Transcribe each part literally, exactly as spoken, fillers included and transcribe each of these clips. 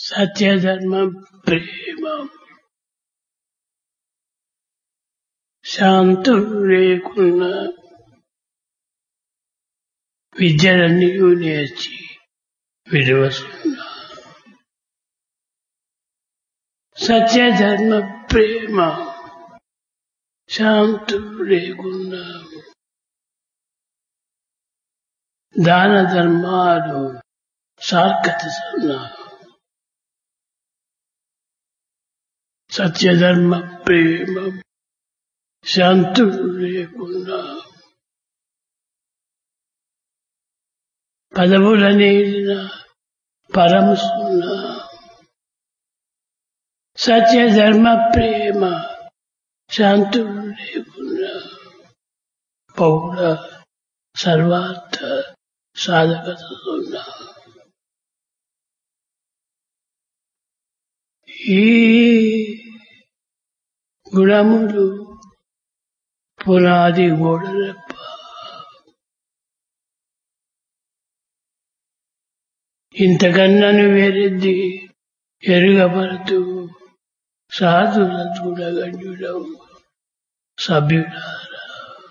సత్యధర్మ ప్రేమ శాంతులు లేకున్నా విద్యలన్నీ నేర్చి విలువస్తున్నా. సత్యధర్మ ప్రేమ శాంతులు లేకున్నా దాన ధర్మాలు సార్కతిస్తున్నా. సత్యధర్మ ప్రేమ శాంతులు లేకుండా పదవులనేదిన పరమసున్నా. సత్యధర్మ ప్రేమ శాంతులు లేకుండా పౌర సర్వార్థ సాధకతున్నా. ఈ గుణములు పునాది గోడలప్ప. ఇంతకన్నను వేరెద్ది ఎరుగబడుతూ సాధుల చూడగంజుడం సభ్యులారా.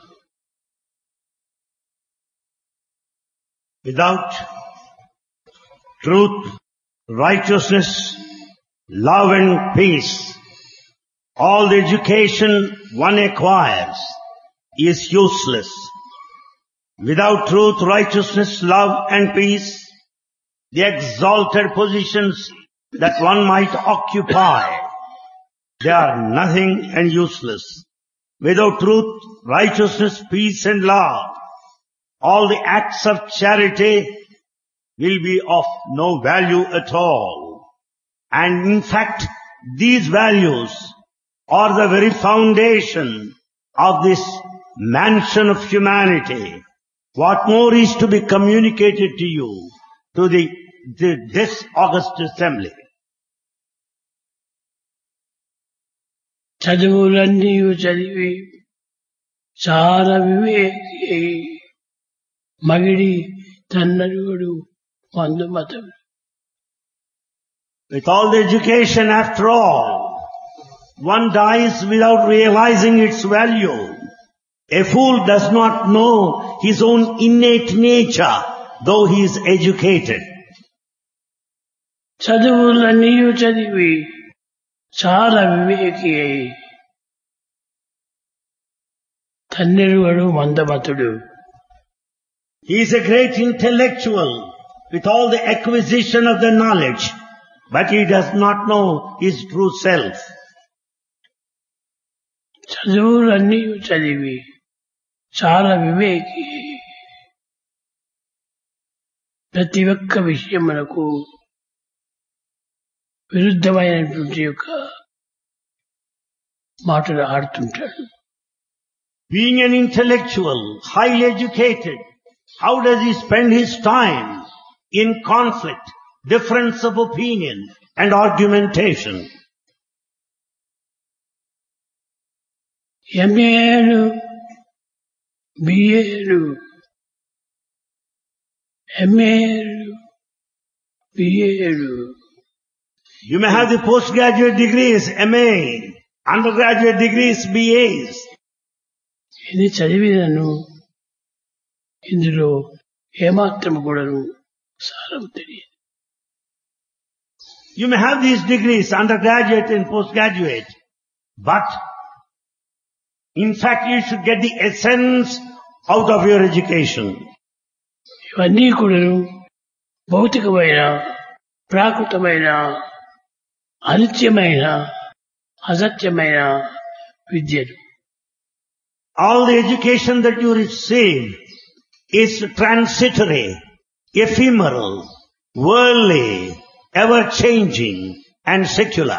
Without truth, righteousness, love and peace, all the education one acquires is useless. Without truth, righteousness, love and peace, the exalted positions that one might occupy, they are nothing and useless. Without truth, righteousness, peace and love, all the acts of charity will be of no value at all. And in fact, these values are the very foundation of this mansion of humanity. What more is to be communicated to you, to the, the this august assembly? చదువులన్నీ చదివి చాలా వివేకి మగిడి తన్నరుడు మందు మతం. With all the education, after all, one dies without realizing its value. A fool does not know his own innate nature, though he is educated. చదువులన్నీ చదివి చాలా వివేకి అయి తన్నెరుగడు మందమతుడు. He is a great intellectual with all the acquisition of the knowledge, but he does not know his true self. చదువులన్నీ చదివి చాలా వివేకి ప్రతి ఒక్క విషయమునకు విరుద్ధమైనటువంటి యొక్క మాటలు ఆడుతుంటాడు. Being an intellectual, highly educated, how does he spend his time in conflict, difference of opinion and argumentation? ఎంఏలు బిఏలు ఎంఏలు బిఏలు You may have the postgraduate degrees, M A, undergraduate degrees, B As. ఇది చదివినను ఇందులో ఏమాత్రం కూడాను సారం తెలియదు. You may have these degrees, undergraduate and postgraduate, but in fact you should get the essence out of your education. ఇవన్నీ కూడాను భౌతికమైన ప్రాకృతమైన అనిత్యమైన అసత్యమైన విద్యలు. All the education that you receive is transitory, ephemeral, worldly, ever-changing and secular.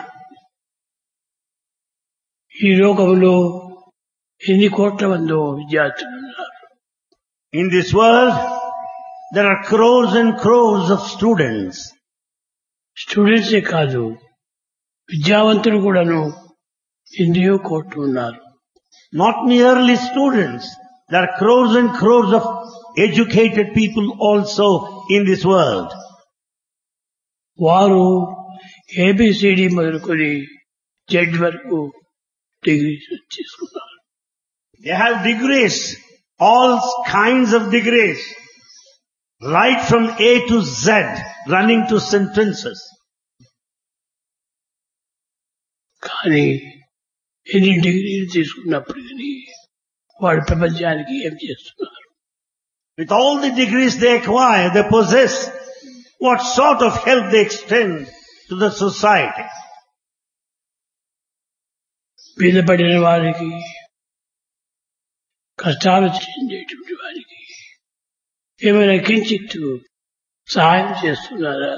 ఈ లోకంలో ఎన్ని కోట్ల మందో విద్యార్థులు ఉన్నారు. In this world, there are crores and crores of students. స్టూడెంట్సే కాదు, విద్యావంతులు కూడాను ఎన్నో కోట్లు ఉన్నారు. Not merely students, there are crores and crores of educated people also in this world. వారు ఏబిసిడి మొదలుకొని జెడ్ వరకు డిగ్రీస్ తీసుకున్నారు. They have degrees, all kinds of degrees, right from A to Z, running to sentences. కానీ ఎన్ని డిగ్రీలు తీసుకున్నప్పటికీ వాడు ప్రపంచానికి ఏం చేస్తున్నారు? With all the degrees they acquire, they possess, what sort of help they extend to the society? బీదపడిన వారికి, కష్టాలు చెందేటువంటి వారికి ఏమైనా కించిత్తు సహాయం చేస్తున్నారా?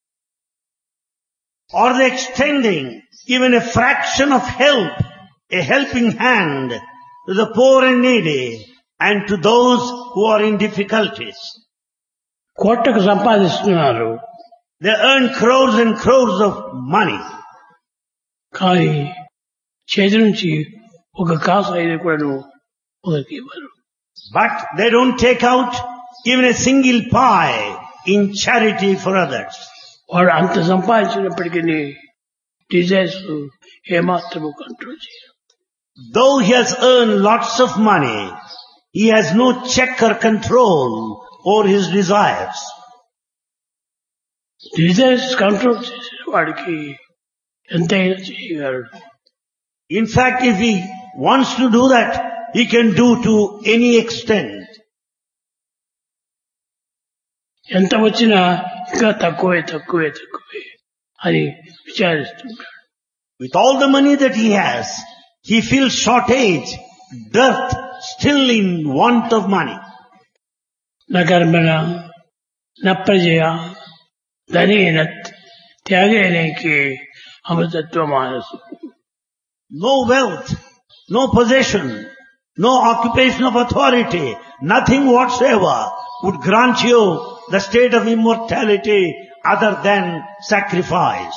Are they extending even a fraction of help, a helping hand to the poor and needy and to those who are in difficulties? కోట్లకు సంపాదిస్తున్నారు, They earn crores and crores of money, కానీ చేతి నుంచి ఒక కాసు అయినా కూడా ఒకరికి ఇవ్వరు. but they don't take out even a single pie in charity for others. వాడు అంత సంపాదించినప్పటికీ డిజైర్స్ ఏమాత్రము కంట్రోల్ చేయరు. Though he has earned lots of money, he has no check or control over his desires. Desires control చేసిన వాడికి ఎంతైనా చేయగలడు. In fact, if he wants to do that, he can do to any extent. ఎంత వచ్చినా ఇంకా తక్కువే తక్కువే తక్కువే అని విచారిస్తుంటాడు. With all the money that he has, he feels shortage, dearth, still in want of money. న కర్మణ న ప్రజయ ధనేన త్యాగేనైకే అమృతత్వ మానసు. No wealth, no possession, no occupation of authority, nothing whatsoever would grant you the state of immortality other than sacrifice.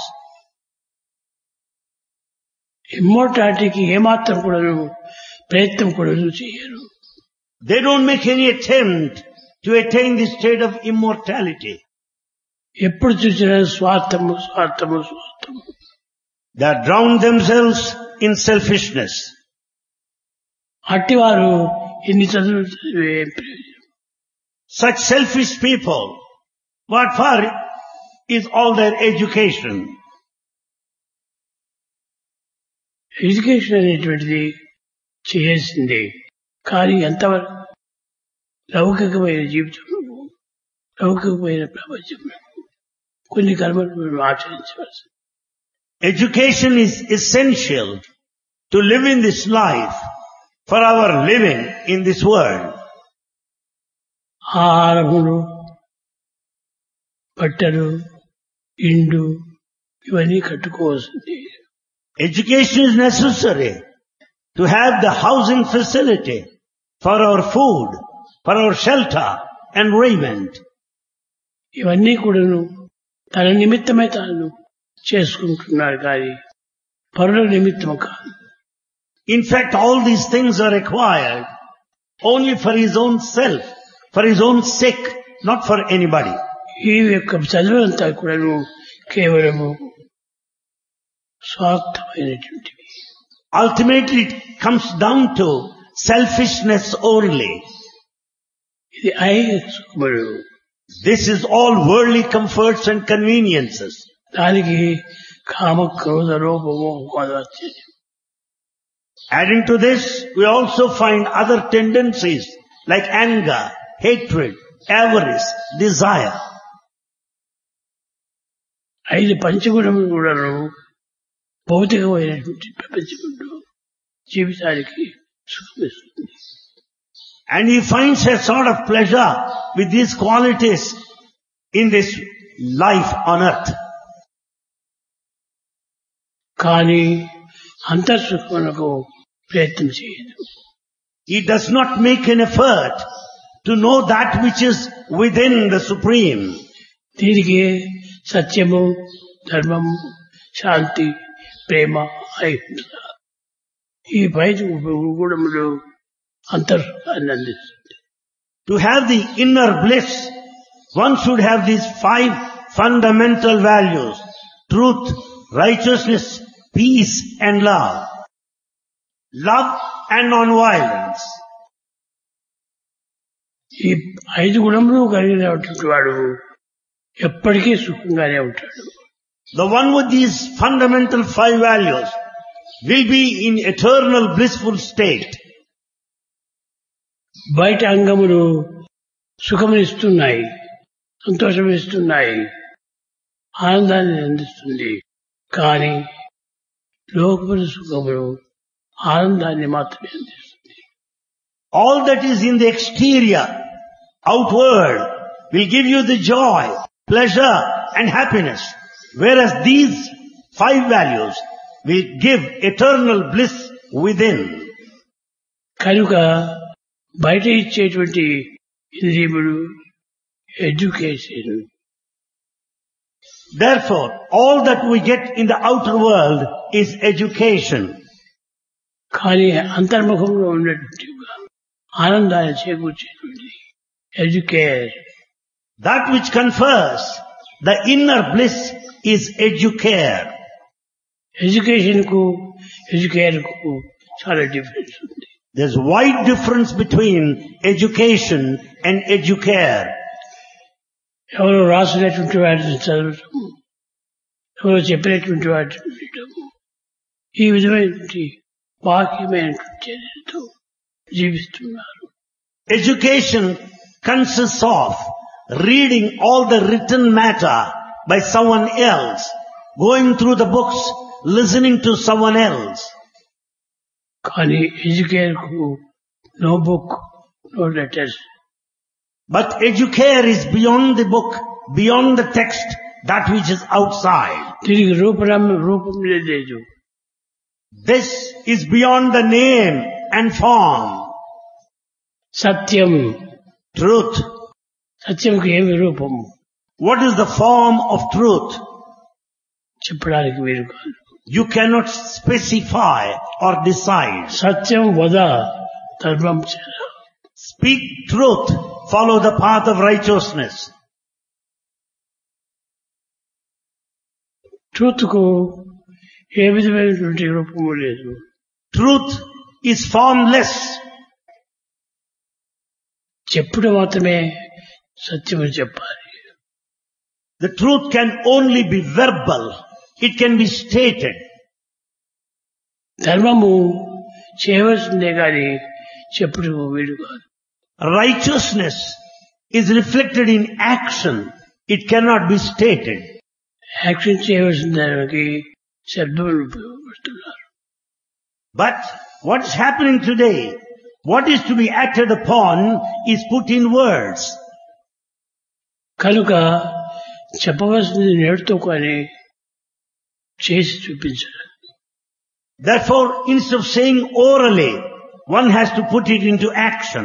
ఇమ్మోర్టాలిటీకి ఏమాత్రం కూడా ప్రయత్నం కూడా చేయరు. They don't make any attempt to attain the state of immortality. ఎప్పుడు చూసినా స్వార్థము స్వార్థము స్వార్థము. They are drowned themselves in selfishness. అట్టివారు ఎన్ని చదువులు చదివే ఏం ప్రయోజనం? Such selfish people, what for is all their education? Education అనేటువంటిది చేయాల్సిందే, కానీ ఎంతవరకు లౌకికమైన జీవితంలో లౌకికమైన ప్రపంచంలో కొన్ని కర్మలను ఆచరించవలసింది. Education is essential to live in this life, for our living in this world. ఆహారములు, బట్టలు, ఇండు ఇవన్నీ కట్టుకోవాల్సింది. Education is necessary to have the housing facility for our food, for our shelter and raiment. ఇవన్నీ కూడాను తన నిమిత్తమే తాను చేసుకుంటున్నాడు కానీ పరుల నిమిత్తం కాదు. In fact, all these things are required only for his own self, for his own sake, not for anybody. ఈ యొక్క చదువులంతా కూడాను కేవలము స్వార్థమైనటువంటివి. Ultimately, it comes down to selfishness only. ఇది ఐహిక సుఖములు. This is all worldly comforts and conveniences. దానికి కామ క్రోధ లోభము వచ్చేది. Adding to this, we also find other tendencies like anger, hatred, avarice, desire. ఐదు పంచగుణములు కూడాను భౌతికమైనటువంటి ప్రపంచంలో జీవితానికి సుఖమిస్తుంది. And he finds a sort of pleasure with these qualities in this life on earth. కానీ అంతర్సుఖమునకు ప్రయత్నం చేయదు. He does not make an effort to know that which is within the Supreme. దీనికి సత్యము, ధర్మము, శాంతి, ప్రేమ, అహింస ఈ ఐదు గుణములు అంతర్సుఖాన్ని అందిస్తుంది. To have the inner bliss, one should have these five fundamental values: truth, righteousness, peace and love. Love and non-violence. ఈ ఐదు గుణములు కలిగినటువంటి వాడు ఎప్పటికీ సుఖంగానే ఉంటాడు. The one with these fundamental five values will be in eternal blissful state. బయట అంగములు సుఖమునిస్తున్నాయి, సంతోషమిస్తున్నాయి, ఆనందాన్ని అందిస్తుంది. కానీ లోకముల సుఖములు ఆనందాన్ని మాత్రమే అందిస్తుంది. All that is in the exterior, outward, will give you the joy, pleasure and happiness. Whereas these five values will give eternal bliss within. కనుక బయట ఇచ్చేటువంటి ఇంద్రియములు education. Therefore, all that we get in the outer world is education. కానీ అంతర్ముఖంలో ఉన్నటువంటి ఆనందాన్ని చేకూర్చేటువంటి educate. That which confers the inner bliss is educare. Education కు ఎడ్యుకేర్ కు చాలా డిఫరెన్స్ ఉంది. There's wide difference between education and educare. ఎవరో రాసినటువంటి వాటిని చదవటము, ఎవరో చెప్పినటువంటి వాటిని వినటము, ఈ విధమైనటువంటి బాహ్యమైనటువంటి చర్యలతో జీవిస్తున్నారు. Education consists of reading all the written matter by someone else, going through the books, listening to someone else. కానీ ఎడ్యుకేర్ కు no book, no letters. But educare is beyond the book, beyond the text, that which is outside. తిరిగి రూపం రూపం లేదు. This is beyond the name and form. Satyam, Truth. సత్యంకు ఏమి రూపం? What is the form of truth? చెప్పడానికి వీలు కాదు. You cannot specify or decide. సత్యం వద, ధర్మం చర. Speak truth, follow the path of righteousness. Truth కు ఏ విధమైనటువంటి రూపము లేదు. Truth is formless. చెప్పుడు మాత్రమే సత్యము చెప్పాలి. The truth can only be verbal. It can be stated. ధర్మము చేయవలసిందే కానీ చెప్పుడు వీలు కాదు. Righteousness is reflected in action. It cannot be stated. Action చేయవలసిన దానికి శబ్దములు ఉపయోగపడుతున్నారు. But what is happening today, what is to be acted upon is put in words. కనుక చెప్పవలసింది నేడుతో కానీ చేసి చూపించాలి. Therefore, instead of saying orally, one has to put it into action.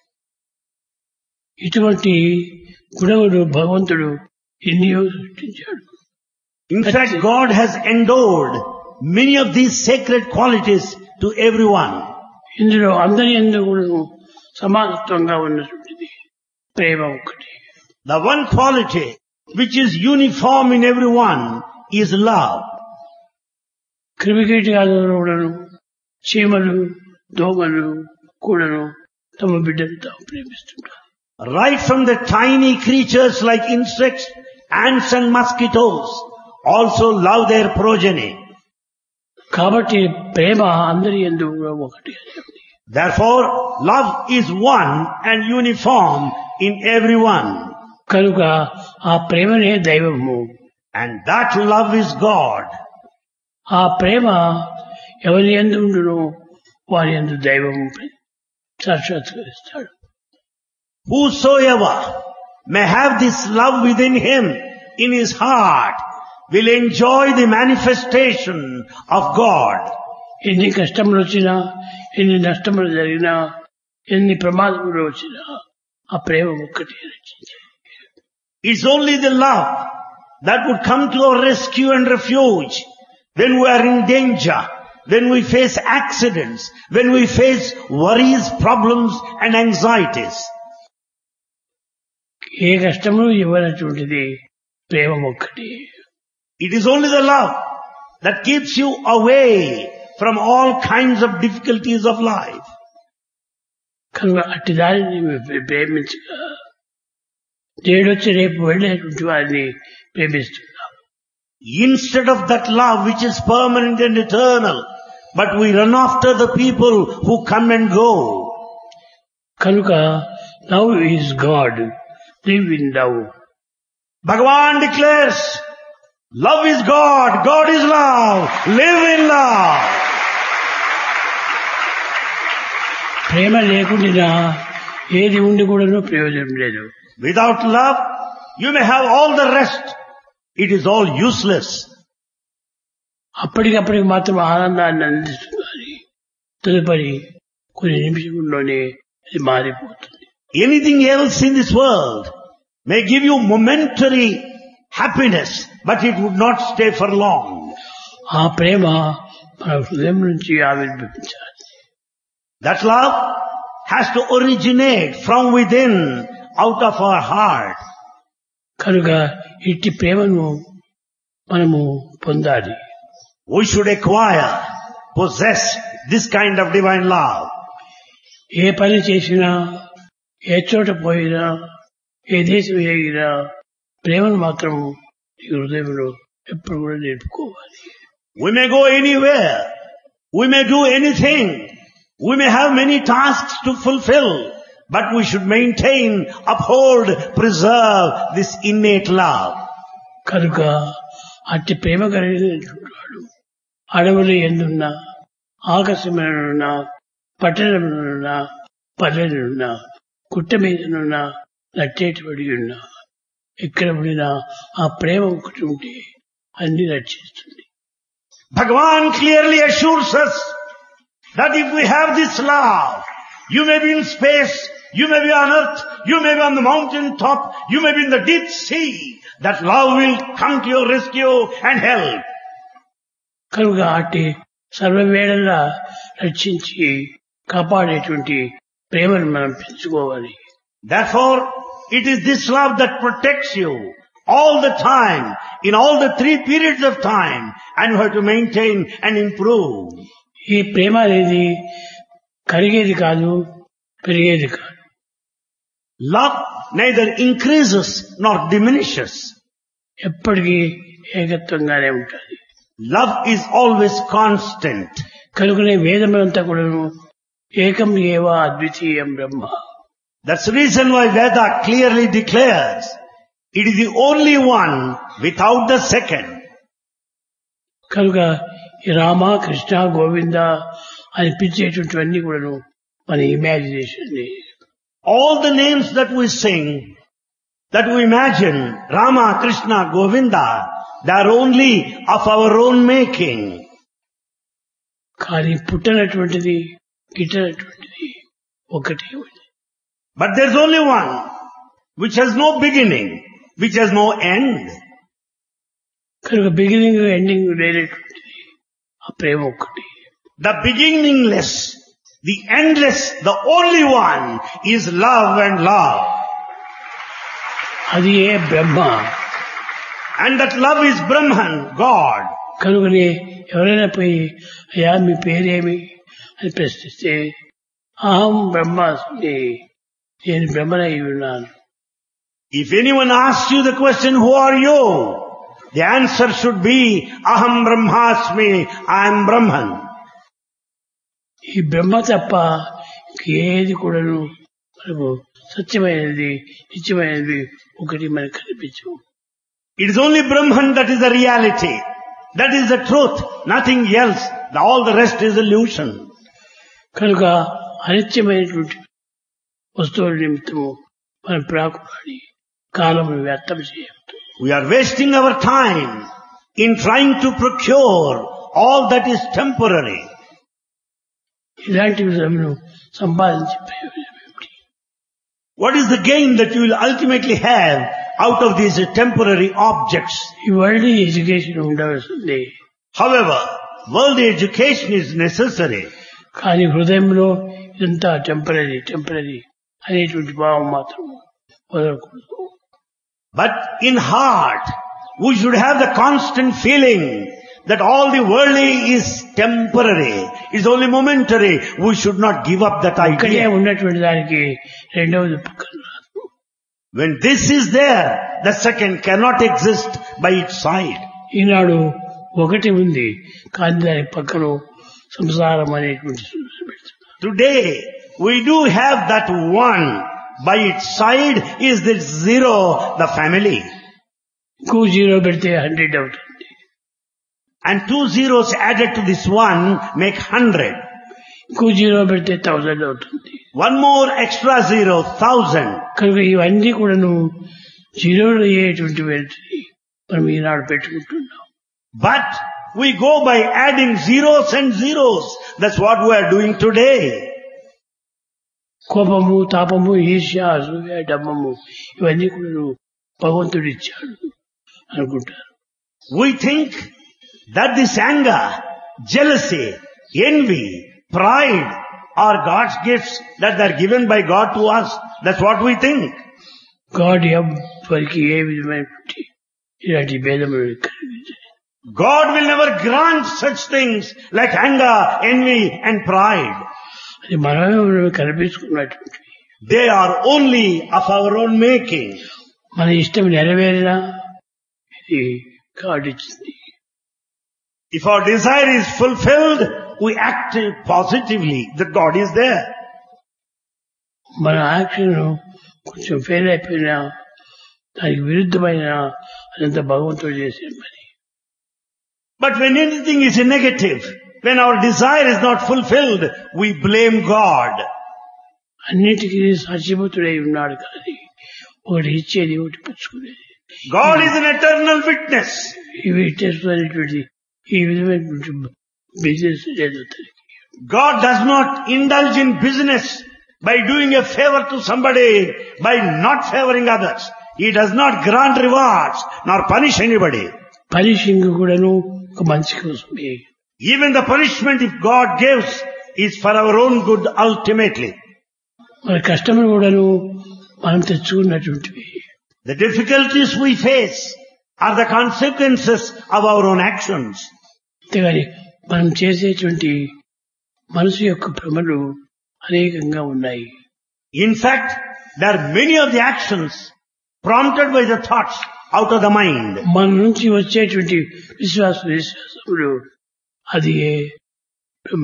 ఇటువంటి గుణములు భగవంతుడు ఎన్నో సృష్టించాడు. In fact, God has endowed many of these sacred qualities to everyone. ఇందులో అందరి యందు కూడా సమానత్వంగా ఉన్నటువంటిది ప్రేమ ఒకటి. The one quality which is uniform in everyone is love. క్రిమికీటకాదులు కూడాను, చీమలు, దోమలు కూడాను తమ బిడ్డలు తాము ప్రేమిస్తుంటారు. Right from the tiny creatures like insects, ants and mosquitoes also love their progeny. కాబట్టి ప్రేమ అందరి యందు కూడా ఒకటి. Therefore, love is one and uniform in everyone. కనుక ఆ ప్రేమనే దైవము. And that love is God. ఆ ప్రేమ ఎవరి యందు ఉండునో వారి యందు దైవము సాక్షాత్కరిస్తాడు. Whosoever may have this love within him, in his heart, will enjoy the manifestation of God. ఎన్ని కష్టములు వచ్చినా, ఎన్ని నష్టములు జరిగినా, ఎన్ని ప్రమాదములు వచ్చినా ఆ ప్రేమ ఒక్కటి రచించి. It's only the love that would come to our rescue and refuge when we are in danger, when we face accidents, when we face worries, problems and anxieties. ఏ కష్టములు ఇవ్వనటువంటిది ప్రేమ ఒక్కటి. It is only the love that keeps you away from all kinds of difficulties of life. కనుక అట్టి దానిని ప్రేమించగా నేడొచ్చి రేపు వెళ్ళేటువంటి వారిని ప్రేమిస్తున్నాం. Instead of that love which is permanent and eternal, but we run after the people who come and go. కనుక love is God, live in love. Bhagavan declares, love is God, God is love, live in love. ప్రేమ లేకుండా ఏది ఉండి కూడా ప్రయోజనం లేదు. Without love, you may have all the rest. It is all useless. అప్పటికప్పటికి మాత్రం ఆనందాన్ని అందిస్తుంది, తదుపరి కొన్ని నిమిషంలోనే అది మారిపోతుంది. Anything else in this world may give you momentary happiness, but it would not stay for long. ఆ ప్రేమ మన హృదయం నుంచి ఆవిర్భవించాలి. That love has to originate from within, out of our heart. కనుక ఇట్టి ప్రేమను మనము పొందాలి. We should acquire, possess this kind of divine love. ఏ పని చేసినా, ఏ చోట పోయినా, ఏ దేశం ఎగినా ప్రేమను మాత్రం ఈ హృదయంలో ఎప్పుడు కూడా నిలుపుకోవాలి. We may go anywhere. We may do anything. We may have many tasks to fulfill. But we should maintain, uphold, preserve this innate love. కనుక అట్టి ప్రేమ కలిగినటువంటి వాడు అడవులు ఎందున్నా, ఆకాశమునున్నా, పట్టణమునున్నా, పల్లెనున్నా, గుట్ట మీదనున్నా, నట్టేటబడి ఉన్నా, ఎక్కడ పడినా ఆ ప్రేమ ఒకటి ఉంటే అన్ని రక్షిస్తుంది. Bhagavan clearly assures us that if we have this love, you may be in space, you may be on earth, you may be on the mountain top, you may be in the deep sea, that love will come to your rescue and help. కనుక అట్టి సర్వవేళలా రక్షించి కాపాడేటువంటి ప్రేమను మనం పెంచుకోవాలి. Therefore, it is this love that protects you all the time, in all the three periods of time, and you have to maintain and improve. ఈ ప్రేమ అనేది కరిగేది కాదు, పెరిగేది కాదు. Love neither increases nor diminishes. ఎప్పటికీ ఏకత్వంగానే ఉంటుంది. Love is always constant. కనుకనే వేదములంతా కూడా ఏకం ఏవ అద్వితీయం బ్రహ్మ. That's the reason why Veda clearly declares it is the only one without the second. కనుక ఈ రామ, కృష్ణ, గోవింద అని పిలిచేటువంటివన్నీ కూడాను మన imagination. All the names that we sing, that we imagine, Rama, Krishna, Govinda, they are only of our own making. కానీ పుట్టనటువంటిది, గిట్టనటువంటిది ఒకటే ఉంది. But there's only one which has no beginning, which has no end. కనుక beginning, ending లేనటువంటిది ఆ ప్రేమ ఒక్కటి. The beginningless, the endless, the only one is love and love. అది ఏ బ్రహ్మ. And that love is Brahman, God. కనుకనే ఎవరైనా పోయి అయ్యా మీ పేరేమి అని ప్రశ్నిస్తే అహం బ్రహ్మాస్మి, నేను బ్రహ్మనై ఉన్నాను. If anyone asks you the question, who are you? The answer should be, Aham Brahmasmi, I am Brahman. ఈ బ్రహ్మ తప్ప ఏది కూడాను మనకు సత్యమైనది, నిత్యమైనది ఒకటి మనకు కనిపించవు. It is only Brahman that is the reality. That is the truth. Nothing else. All the rest is illusion. కనుక అనిత్యమైనటువంటి వస్తువుల నిమిత్తము మనం ప్రాకులాడి కాలము వ్యర్థం చేయవద్దు. We are wasting our time in trying to procure all that is temporary. ఇలాంటి విధమును సంపాదించే ప్రయోజనం ఏమిటి? What is the gain that you will ultimately have out of these temporary objects? ఈ వరల్డ్ ఎడ్యుకేషన్ ఉండవలసిందే. However, worldly education is necessary. కానీ హృదయంలో ఇదంతా temporary temporary అనేటువంటి భావం మాత్రం వదలకూడదు. But in heart, We should have the constant feeling that all the worldly is temporary, is only momentary. We should not give up that ఇక్కడే idea. ఉన్నటువంటి దానికి రెండవది పక్కన రాదు. When this is there, the second cannot exist by its side. ఈనాడు ఒకటి ఉంది కానీ దాని పక్కన సంసారం అనేటువంటి సూచన పెడుతున్నారు. Today, we do have that one. By its side is the zero, the family. ఇంకో జీరో పెడితే హండ్రెడ్ అవుతుంది. And two zeros added to this one make hundred. ఇంకో జీరో పెడితే థౌజండ్ అవుతుంది. One more extra zero, thousand. కనుక ఇవన్నీ కూడాను జీరోలు అయ్యేటువంటి వెళ్తుంది మనం ఈనాడు పెట్టుకుంటున్నాం. But we go by adding zeros and zeros. That's what we are doing today. కోపము, తాపము, ఈర్ష్య, అసూయ, డమ్మము ఇవన్నీ కూడా భగవంతుడు ఇచ్చాడు అనుకుంటారు. We think that this anger, jealousy, envy, pride are God's gifts that they are given by God to us. That's what we think. God ఎవరికి ఏ విధమైనటువంటి ఇలాంటి భేదములు కలిగించలేదు. God will never grant such things like anger, envy and pride. అది మనమే కల్పించుకున్నటువంటివి. They are only of our own making. మన ఇష్టం నెరవేరినా ఇది గాడ్ ఇచ్చింది. If our desire is fulfilled, we act positively that God is there. మన action కొంచెం fail అయిపోయినా దానికి విరుద్ధమైన అదంతా భగవంతుడు చేసే పని. But when anything is negative, when our desire is not fulfilled, we blame God. అన్నిటికీ సాక్షిభూతుడై ఉన్నాడు కానీ ఒకటి ఇచ్చేది ఒకటి పుచ్చుకునేది. God is an eternal witness. ఇవి చేస్తున్నటువంటి ఈ విధమైనటువంటి బిజినెస్ లేదు అతనికి. God does not indulge in business by doing a favor to somebody, by not favoring others. He does not grant rewards nor punish anybody. Punishing కూడాను ఒక మంచి కోసమే. Even the punishment if God gives is for our own good ultimately. మన కష్టములు కూడాను మనం తెచ్చుకున్నటువంటివి. The difficulties we face are the consequences of our own actions. అంతేగాని మనం చేసేటువంటి మనసు యొక్క భ్రమలు అనేకంగా ఉన్నాయి. In fact, there are many of the actions prompted by the thoughts out of the mind. మన నుంచి వచ్చేటువంటి విశ్వాస విశ్వాసములు అది బ్రహ్మ.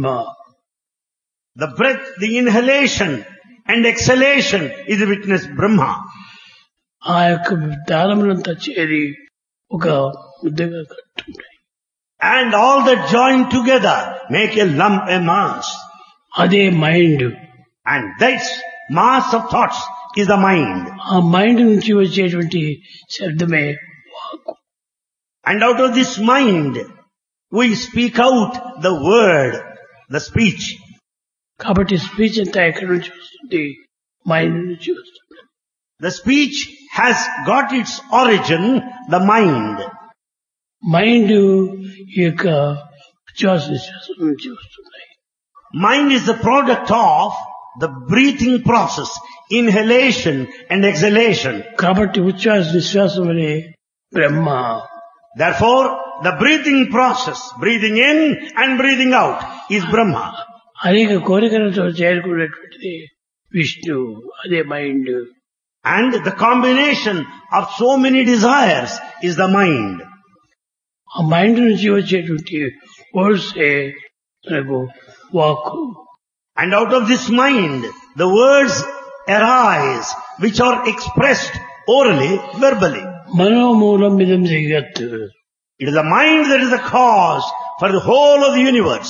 The breath, the inhalation and exhalation is the witness Brahma. ఆ యొక్క దారములంతా చేరి ఒక ముద్దగా కట్టుకుంటాయి. And all that join together make a lump, a mass. అదే mind. And that mass of thoughts is the mind. ఆ మైండ్ నుంచి వచ్చేటువంటి శబ్దమే వాక్కు. And out of this mind, we speak out the word, the speech. కాబట్టి speech అంతా ఎక్కడి నుంచి వస్తుంది? మైండ్ నుంచి వస్తుంది. The speech has got its origin, the mind. Mind ఈ యొక్క ఉచ్ఛ్వాస నిశ్వాసం నుంచి వస్తున్నాయి. Mind is the product of the breathing process, inhalation and exhalation. కాబట్టి ఉచ్ఛ్వాస నిశ్వాసం అనే బ్రహ్మ. Therefore, the breathing process, breathing in and breathing out, is Brahma. అనేక కోరికలతో చేరుకున్నటువంటిది విష్ణు, అదే mind. And the combination of so many desires is the mind. ఆ mind నుంచి వచ్చేటువంటి వర్డ్సే మనకు వాక్కు. And out of this mind, the words arise, which are expressed orally, verbally. మనోమూలం ఇదం జగత్. It is the mind that is the cause for the whole of the universe.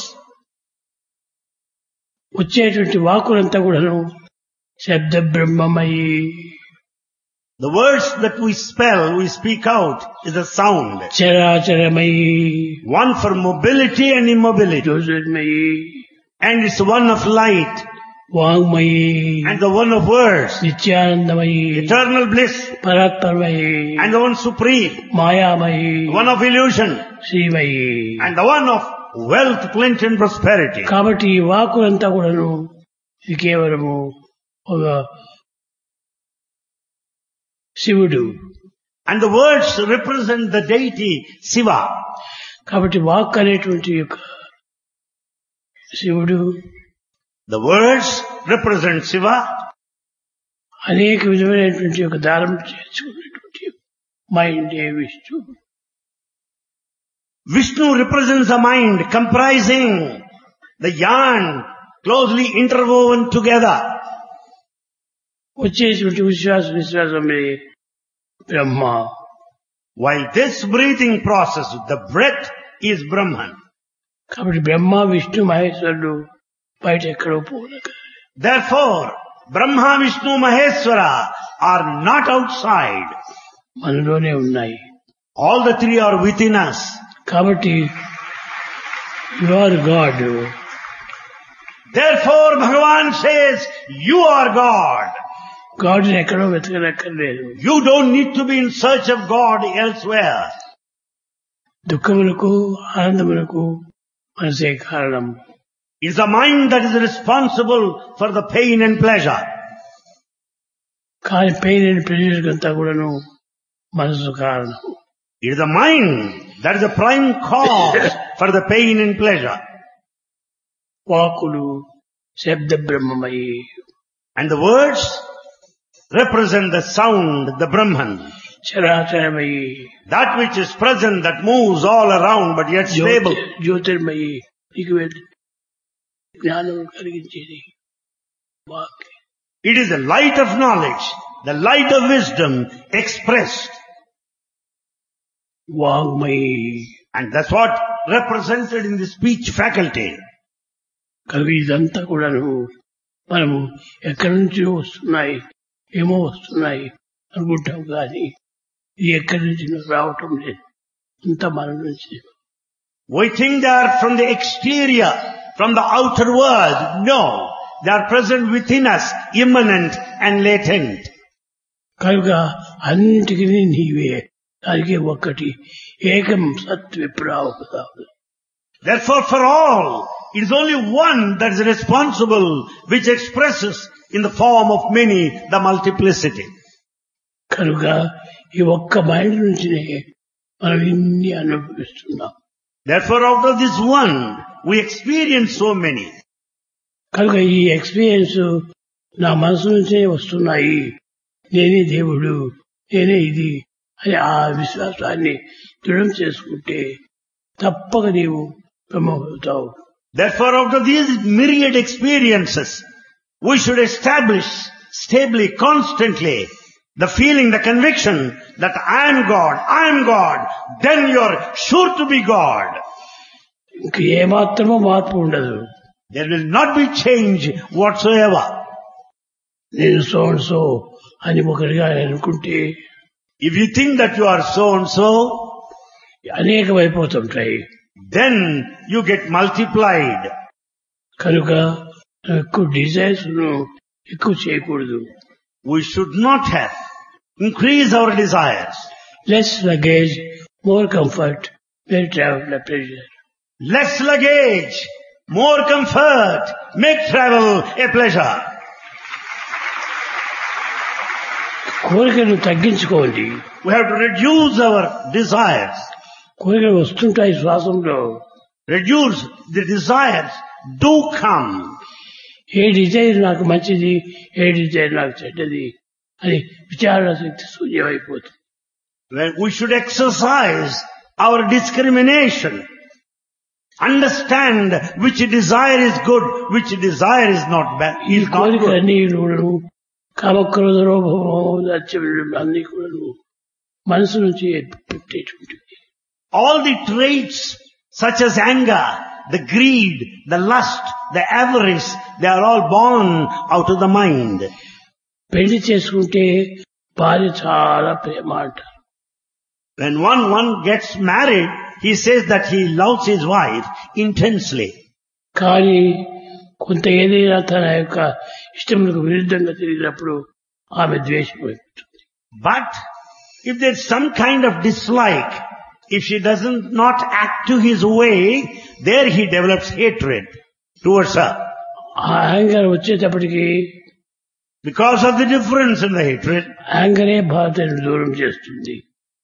వచ్చేటువంటి వాక్కులంతా కూడాను శబ్ద బ్రహ్మమయి. The words that we spell, we speak out, is a sound. చరాచరమయి. One for mobility and immobility. Jyotirmayi. And it's one of light. వాంగ్మయి. And the one of words. నిత్యానందమయి. Eternal bliss. పరాత్పరమయి. And the one supreme. మాయామయి. One of illusion. Srimayi. And the one of wealth, plenty and prosperity. కాబట్టి ఈ వాక్కులంతా కూడాను ఇది కేవలము ఒక శివుడు And the words represent the deity Shiva. కాబట్టి వాక్ అనేటువంటి యొక్క శివుడు The words represent Shiva. అనేక విధమైనటువంటి ఒక దానం చేసుకున్నటువంటి మైండ్ ఏ Vishnu. Vishnu represents the mind comprising the yarn closely interwoven together. వచ్చేటువంటి విశ్వాస విశ్వాసమే బ్రహ్మ. While this breathing process, the breath is Brahman. కాబట్టి బ్రహ్మ విష్ణు మహేశ్వరుడు బయట ఎక్కడో పోలక. Therefore, Brahma, Vishnu, Maheshwara are not outside. మనలోనే ఉన్నాయి. All the three are within us. కాబట్టి you are God. Therefore, Bhagavan says, you are God. గాడ్ని ఎక్కడో వెతకనక్కర్లేదు. You don't need to be in search of God elsewhere. దుఃఖములకు ఆనందములకు మనసే కారణం. It's the mind that is responsible for the pain and pleasure. కానీ pain and pleasure అంతా కూడాను మనసు కారణం. It is the mind that is the prime cause for the pain and pleasure. వాకులు శబ్ద బ్రహ్మమయి. And the words represent the sound, the Brahman. చరాచరమయి. That which is present, that moves all around but yet stable. Jyotirmayi. నీకు జ్ఞానం కలిగించేది వాక్. It is the light of knowledge, the light of wisdom expressed. వాగ్మయి. And that's what represented in the speech faculty. కవి ఇదంతా కూడాను మనము ఎక్కడి నుంచి వస్తున్నాయి ఏమో వస్తున్నాయి అనుకుంటాం కానీ ఇది ఎక్కడి నుంచి రావటం లేదు. అంత మన నుంచి. We think they are from the exterior, from the outer world. No, they are present within us, immanent and latent. కనుక అన్నిటికీ నీవే, దానికి ఒక్కటి ఏకం సత్ విప్రావపద. Therefore, for all, it is only one that is responsible, which expresses in the form of many the multiplicity. కనుక ఈ ఒక్క మైండ్ నుంచినే మనం ఇన్ని అనుభవిస్తున్నాం. Therefore, out of this one, we experience so many. కనుక ఈ ఎక్స్పీరియన్స్ నా మనసు నుంచే వస్తున్నాయి, నేనే దేవుడు, నేనే ఇది అని ఆ విశ్వాసాన్ని దృఢం చేసుకుంటే తప్పక నీవు బ్రహ్మవుతావు. Therefore, out of these myriad experiences, we should establish stably, constantly, the feeling, the conviction that I am God, I am God, then you are sure to be God. ఇంక ఏమాత్రమో మార్పు ఉండదు. There will not be change whatsoever. నేను so and so అని ఒకరిగా అనుకుంటే, If you think that you are so and so, అనేకమైపోతుంటాయి. then you get multiplied. కనుక ఎక్కువ desires ఎక్కువ చేయకూడదు. We should not have increased our desires. Less luggage, more comfort, more travel, pleasure. Less luggage, more comfort, make travel a pleasure. కోరికను తగ్గించుకోండి. We have to reduce our desires. కోరికలు వస్తుంటాయి శ్వాసంలో. Reduce the desires do come. ఏ desire నాకు మంచిది, ఏ desire నాకు చెడ్డది అని విచారణ శక్తి శూన్యమైపోతుంది. When we should exercise our discrimination, understand which desire is good, which desire is not bad. ఈ కోరికలన్నీ కూడాను కామక్రోధ లోభం అన్ని కూడాను మనసు నుంచి పుట్టేటువంటివి. All the traits such as anger, the greed, the lust, the avarice, they are all born out of the mind. పెళ్లి చేసుకుంటే భార్య చాలా ప్రేమ అంటారు. When one, one gets married, he says that he loves his wife intensely. కానీ కొంత ఏదైనా తన యొక్క ఇష్టములకు విరుద్ధంగా తిరిగినప్పుడు ఆమె ద్వేషం అయిపోతుంది. But if there's some kind of dislike, if she doesn't not act to his way, there he develops hatred towards her. ఆ యాంగర్ వచ్చేటప్పటికి, Because of the difference in the hatred, యాంగరే భార్యను దూరం చేస్తుంది.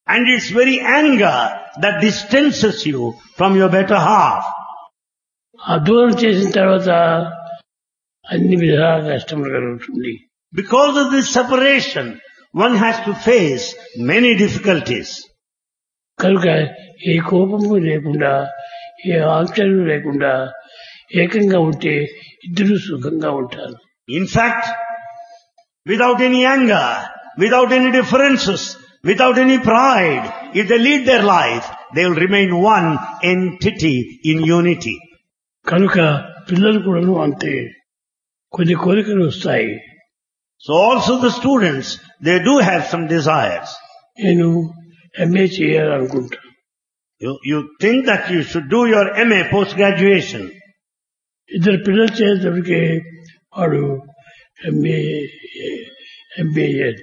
And it's very anger that distances you from your better half. ఆ దూరం చేసిన తర్వాత అన్ని విధాల కష్టములు కలుగుతుంది. Because of this separation, one has to face many difficulties. కనుక ఏ కోపము లేకుండా ఏ ఆంక్షలు లేకుండా ఏకంగా ఉంటే ఇద్దరు సుఖంగా ఉంటారు. In fact, without any anger, without any differences, without any pride, if they lead their life, they will remain one entity in unity. కనుక పిల్లలు కూడాను అంతే కొన్ని కోరికలు వస్తాయి. So also the students, they do have some desires. నేను M A చేయాలనుకుంటా. You, you think that you should do your M A post-graduation. ఇద్దరు పిల్లలు చేసేటప్పటికి వాడు MA MAL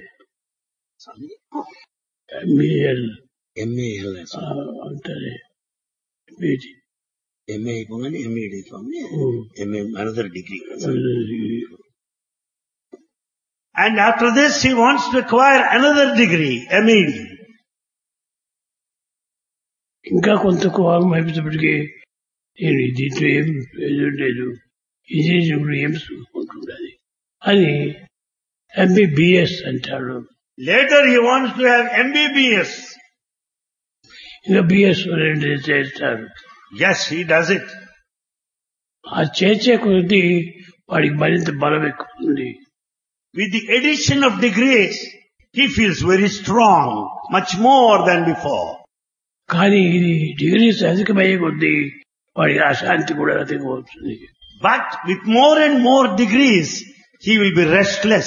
MAL M A L S. అంటారే M A అయిపోగానే M A అయిపోగానే M A another degree. And after this he wants to acquire another degree, M A D. ఇంకా కొంత కోపం అయిపోయేటప్పటికి నేను దీంట్లో ఏం ప్రయోజనం లేదు, ఇంజనీరింగ్ ఏం చూసుకుంటుండాలి అని ఎంబీబీఎస్ అంటాడు. Later he wants to have M B B S. ఇంకా బిఎస్ రెండు చేస్తాడు. Yes, he does it. ఆ చేర్చే కొద్ది వాడికి మరింత బలం ఎక్కుతుంది. With the addition of degrees, he feels very strong, much more than before. కానీ ఇది డిగ్రీస్ అధికమయ్యే కొద్దీ వాడికి అశాంతి కూడా అధికమవుతుంది. But with more and more degrees, he will be restless.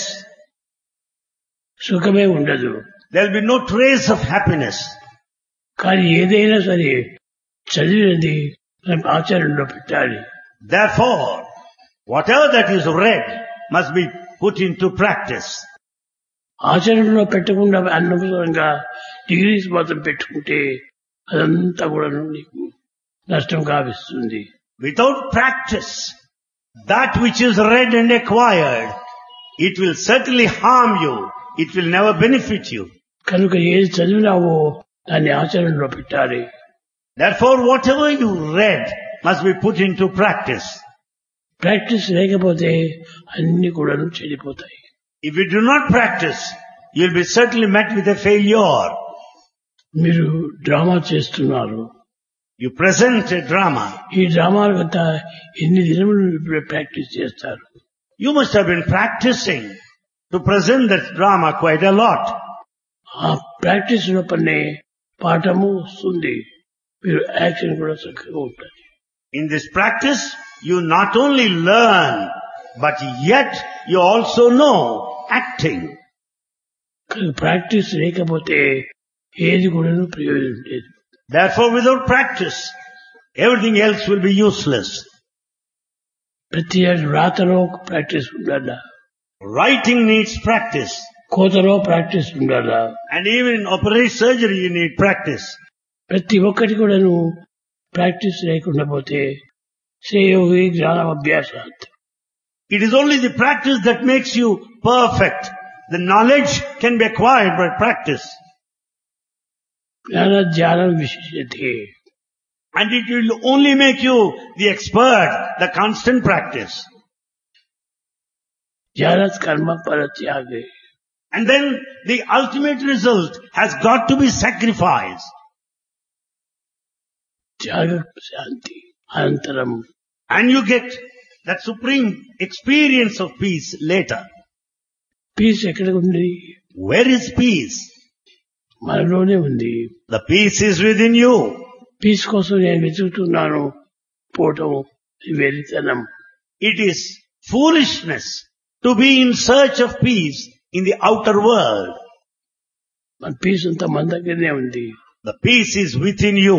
సుఖమే ఉండదు. There will be no trace of happiness. కానీ ఏదైనా సరే చదివినది మనం ఆచరణలో పెట్టాలి. Therefore, whatever that is read must be put into practice. ఆచరణలో పెట్టకుండా అనవసరంగా డిగ్రీస్ మాత్రం పెట్టుకుంటే అదంతా కూడా నీకు నష్టం కావిస్తుంది. Without practice, that which is read and acquired, it will certainly harm you. It will never benefit you. కనుక ఏది చదివినావో దాన్ని ఆచరణలో పెట్టాలి. Therefore, whatever you read must be put into practice. Practice లేకపోతే అన్ని కూడా చెడిపోతాయి. If you do not practice, you will be certainly met with a failure. మీరు డ్రామా చేస్తున్నారు. You present a drama. ఈ డ్రామాలు అంతా ఎన్ని దినములు ప్రాక్టీస్ చేస్తారు? You must have been practicing to present that drama quite a lot. ఆ practice లోపలనే పాఠము వస్తుంది, మీరు యాక్షన్ కూడా చక్కగా ఉంటుంది. In this practice, you not only learn, but yet you also know acting. Practice లేకపోతే ఏది కూడా ప్రయోజనం లేదు. Therefore, without practice, everything else will be useless. ప్రతి రాతలో ప్రాక్టీస్ ఉండాలా, Writing needs practice. కోతలో ప్రాక్టీస్ ఉండాలా, And even in operation surgery, you need practice. ప్రతి ఒక్కటి కూడా ప్రాక్టీస్ లేకుండా పోతే శ్రేయోగి జ్ఞానం అభ్యాసాత్. It is only the practice that makes you perfect. The knowledge can be acquired by practice. జ్ఞాన ధ్యానం విశిష్యతే. And it will only make you the expert, the constant practice. ధ్యానత్ కర్మ పరత్యాగే. And then the ultimate result has got to be sacrifice. త్యాగ శాంతి అనంతరం. And you get that supreme experience of peace later. Peace ఎక్కడ ఉంది? Where is peace? మనలోనే ఉంది. The peace is within you. Peace కోసం నేను వెతుకుతున్నాను పోవటం వెరితనం. It is foolishness to be in search of peace in the outer world. మన పీస్ అంతా మన దగ్గరనే ఉంది. The peace is within you.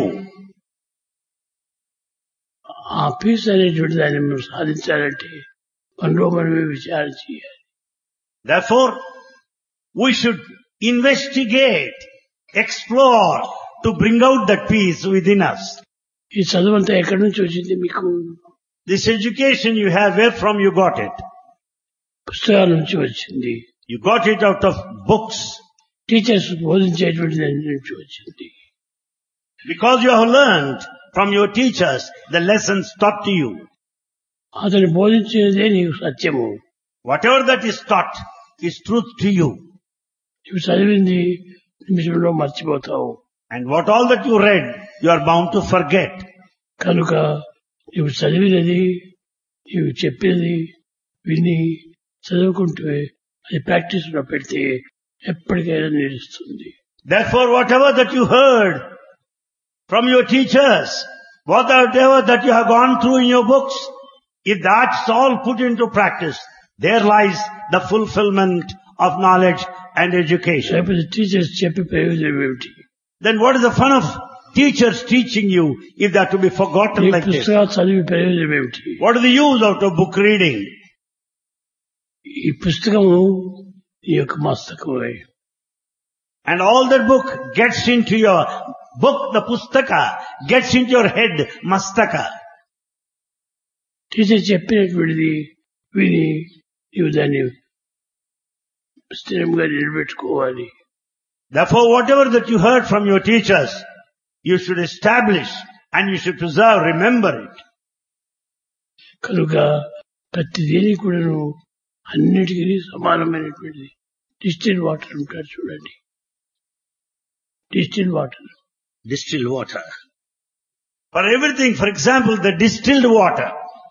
ఆ పీస్ అనేటువంటి దాన్ని మనం సాధించాలంటే మనలో మనమే విచారణ చేయాలి. Therefore, we should investigate, explore to bring out that peace within us. ఈ చదువంతా ఎక్కడి నుంచి వచ్చింది మీకు? This education you have, where from you got it? పుస్తకాల నుంచి వచ్చింది. You got it out of books. Teachers బోధించేటువంటి దాని నుంచి వచ్చింది. Because you have learned from your teachers the lessons taught to you. అతను బోధించేదే నీకు సత్యము. Whatever that is taught is truth to you. నువ్వు చదివింది నిమిషంలో మర్చిపోతావు. And what all that you read, you are bound to forget. కనుక నువ్వు చదివినది, నువ్వు చెప్పినది విని చదువుకుంటూ అది ప్రాక్టీస్ లో పెడితే ఎప్పటికైనా నిలుస్తుంది. Therefore, whatever that you heard from your teachers, whatever that you have gone through in your books, if that's all put into practice, there lies the fulfillment of knowledge and education. లేకపోతే teachers చెప్పే ప్రయోజనం ఏమిటి? Then what is the fun of teachers teaching you if they are to be forgotten ఈ like this? పుస్తకాలు చదివి ప్రయోజనం ఏమిటి? What is the use out of book reading? ఈ పుస్తకము ఈ యొక్క మస్తకమే. And all that book gets into your book, the pustaka, gets into your head, mastaka. Teacher చెప్పినటువంటిది విని నీవు దాన్ని స్థిరంగా నిలబెట్టుకోవాలి. Therefore, whatever that you heard from your teachers, you should establish and you should preserve, remember it. కనుక ప్రతి దేనికి కూడాను అన్నిటికీ సమానమైనటువంటిది డిస్టిల్ వాటర్ ఉంటారు చూడండి. Distill water Distilled water. For everything, for example, the distilled water.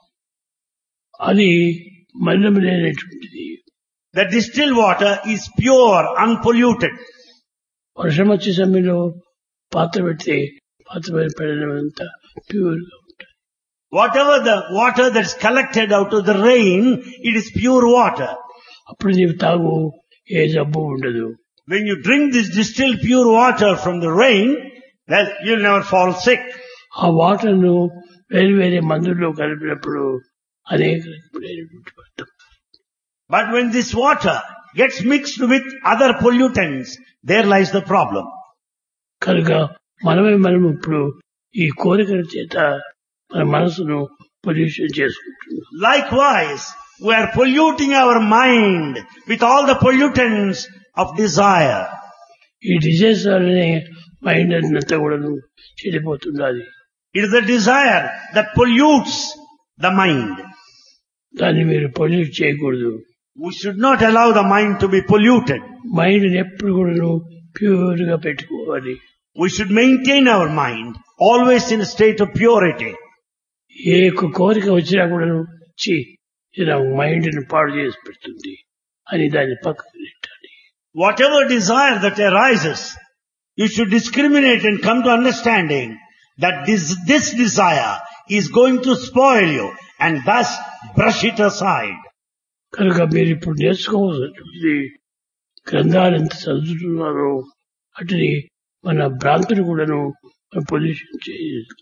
అది మలినం లేనటువంటిది. The distilled water is pure, unpolluted. వర్షం వచ్చే సమయంలో పాత్ర పెడితే పాత్ర పైన పడినంత ప్యూర్ గా ఉంటుంది. Whatever the water that's collected out of the rain, it is pure water. అప్పుడు నీవు తాగు, ఏ జబ్బు ఉండదు. When you drink this distilled pure water from the rain, well, you'll never fall sick. ఆ వాటర్ ను వేరే వేరే మందుల్లో కలిపినప్పుడు అనేక రకములైనటువంటి పదార్థం. But when this water gets mixed with other pollutants, there lies the problem. కనుక మనమే మనం ఇప్పుడు ఈ కోరికల చేత మన మనసును పొల్యూషన్ చేసుకుంటున్నాం. Likewise, we are polluting our mind with all the pollutants of desire. ఈ డిజైర్స్ వల్లనే మైండ్ అంతా కూడా చెడిపోతున్నది. It is the desire that pollutes the mind. దాన్ని మీరు పొల్యూట్ చేయకూడదు. We should not allow the mind to be polluted. Mind ఎప్పుడు కూడా pure గా పెట్టుకోవాలి. We should maintain our mind always in a state of purity. ఏ ఒక్క కోరిక వచ్చినా కూడా చి ఇది నా మైండ్ ని పాడు చేసి పెడుతుంది అని దాన్ని పక్కకు నెట్టాలి. Whatever desire that arises, you should discriminate and come to understanding that this, this desire is going to spoil you and thus brush it aside. కనుక మీరు ఇప్పుడు నేర్చుకోవాల్సినటువంటి గ్రంథాలు ఎంత చదువుతున్నారో అటుని మన భ్రాంతులు కూడాను పొల్యూషన్ చేయదు.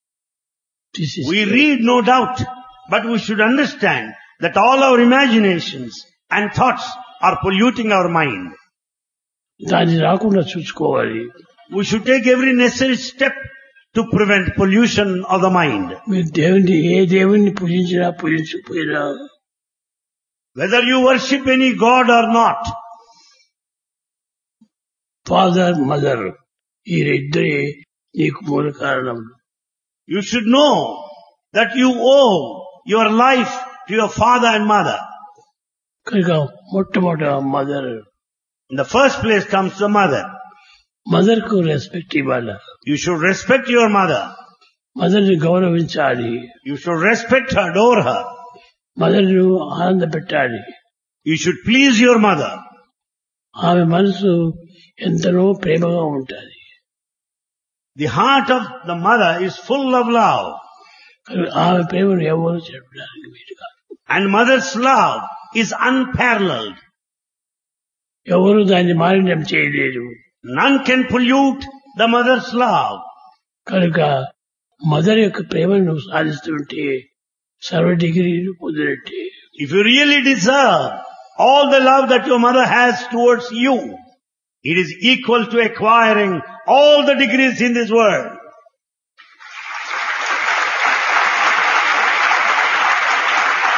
We read, no doubt, but we should understand that all our imaginations and thoughts are polluting our mind. దాన్ని రాకుండా చూసుకోవాలి. We should take every necessary step to prevent pollution of the mind. మీరు దేవుని ఏ దేవుణ్ణి పూజించినా పూజించకపోయినా, whether you worship any god or not, father mother ఈ ఇద్దరే నీకు మూల కారణం. You should know that you owe your life to your father and mother. కనుక మొట్టమొదట mother. In the first place comes the mother. Mother కు respect ఇవ్వాలి. You should respect your mother. Mother ని గౌరవించాలి. You should respect her, adore her. Mother ను ఆనంద పెట్టాలి. You should please your mother. ఆమె మనసు ఎంతనో ప్రేమగా ఉంటుంది. The heart of the mother is full of love. ఆమె ప్రేమను ఎవరు చెప్పడానికి వీలు కాదు. And mother's love is unparalleled. ఎవరు దాన్ని మాలిన్యం చేయలేరు. None can pollute the mother's love. కనుక మదర్ యొక్క ప్రేమను నువ్వు సాధిస్తుంటే సర్వ డిగ్రీలు పొందినట్టే. If you really deserve all the love that your mother has towards you, it is equal to acquiring all the degrees in this world.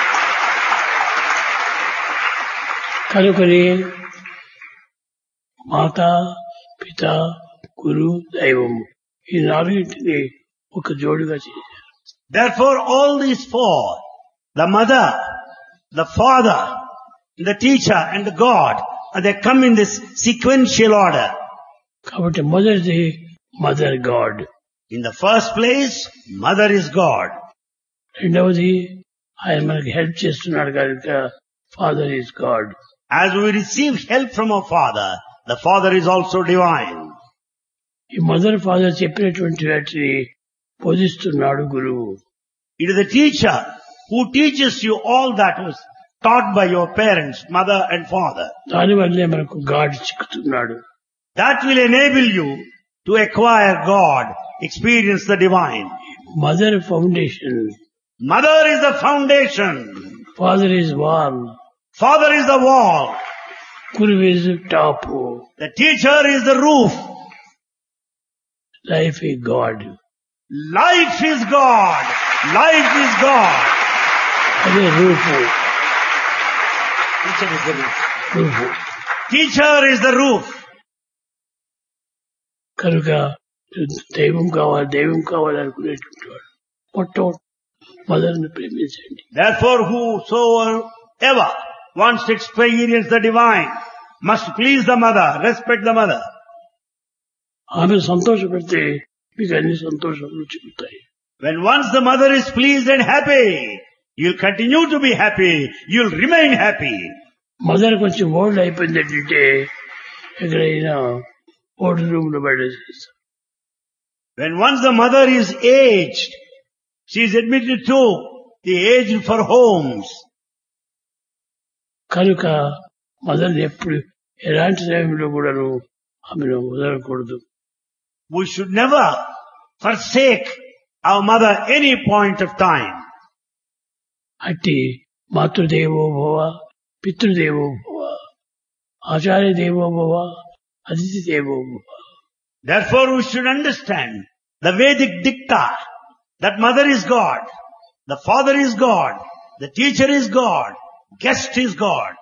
కనుకని మాత, పిత, గురు, దైవం ఈ నాలుగింటిని ఒక జోడుగా చేశారు. Therefore all these four, the mother, the father, the teacher and the God, they come in this sequential order. కాబట్టి మొదటిది mother god, In the first place, mother is God. రెండవది ఆయన మనకి హెల్ప్ చేస్తున్నాడు కనుక father is god. As we receive help from our father, the father is also divine. ఈ mother father చెప్పినటువంటి వాటిని బోధిస్తున్నాడు గురువు. It is the teacher who teaches you all that was taught by your parents, mother and father. దానివల్లే మనకు god చిక్కుతున్నాడు. That will enable you to acquire God, experience the divine. Mother foundation, Mother is the foundation. Father is wall, Father is the wall. గురువు is top, The teacher is the roof. Life is god. Life is God. Life is God. అదే రూపు. Teacher is the roof. రూపు Teacher is the roof. కనుక దైవం కావాలి దైవం కావాలనుకునేటువంటి వాడు మొట్టమొదటి మదర్ని ప్రేమించండి. Therefore, whosoever wants to experience the divine must please the mother, respect the mother. ఆమె సంతోషపెడితే మీకు అన్ని సంతోషాలు చెబుతాయి. When once the mother is pleased and happy, you'll continue to be happy, you'll remain happy. మదర్ కొంచెం ఓల్డ్ అయిపోయింది ఏంటంటే ఎక్కడైనా ఓల్డ్ రూమ్ లో పడేసేస్తాం. When once the mother is aged, she is admitted to the aged for homes. కనుక మదర్ని ఎప్పుడు ఎలాంటి సమయంలో కూడాను ఆమెను వదలకూడదు. We should never forsake our mother any point of time. అట్టి మాతృదేవో భవ, పితృదేవో భవ, ఆచార్య దేవో భవ, అతిథి దేవో భవ. Therefore we should understand the Vedic dicta that mother is God, the father is God, the teacher is God, guest is God.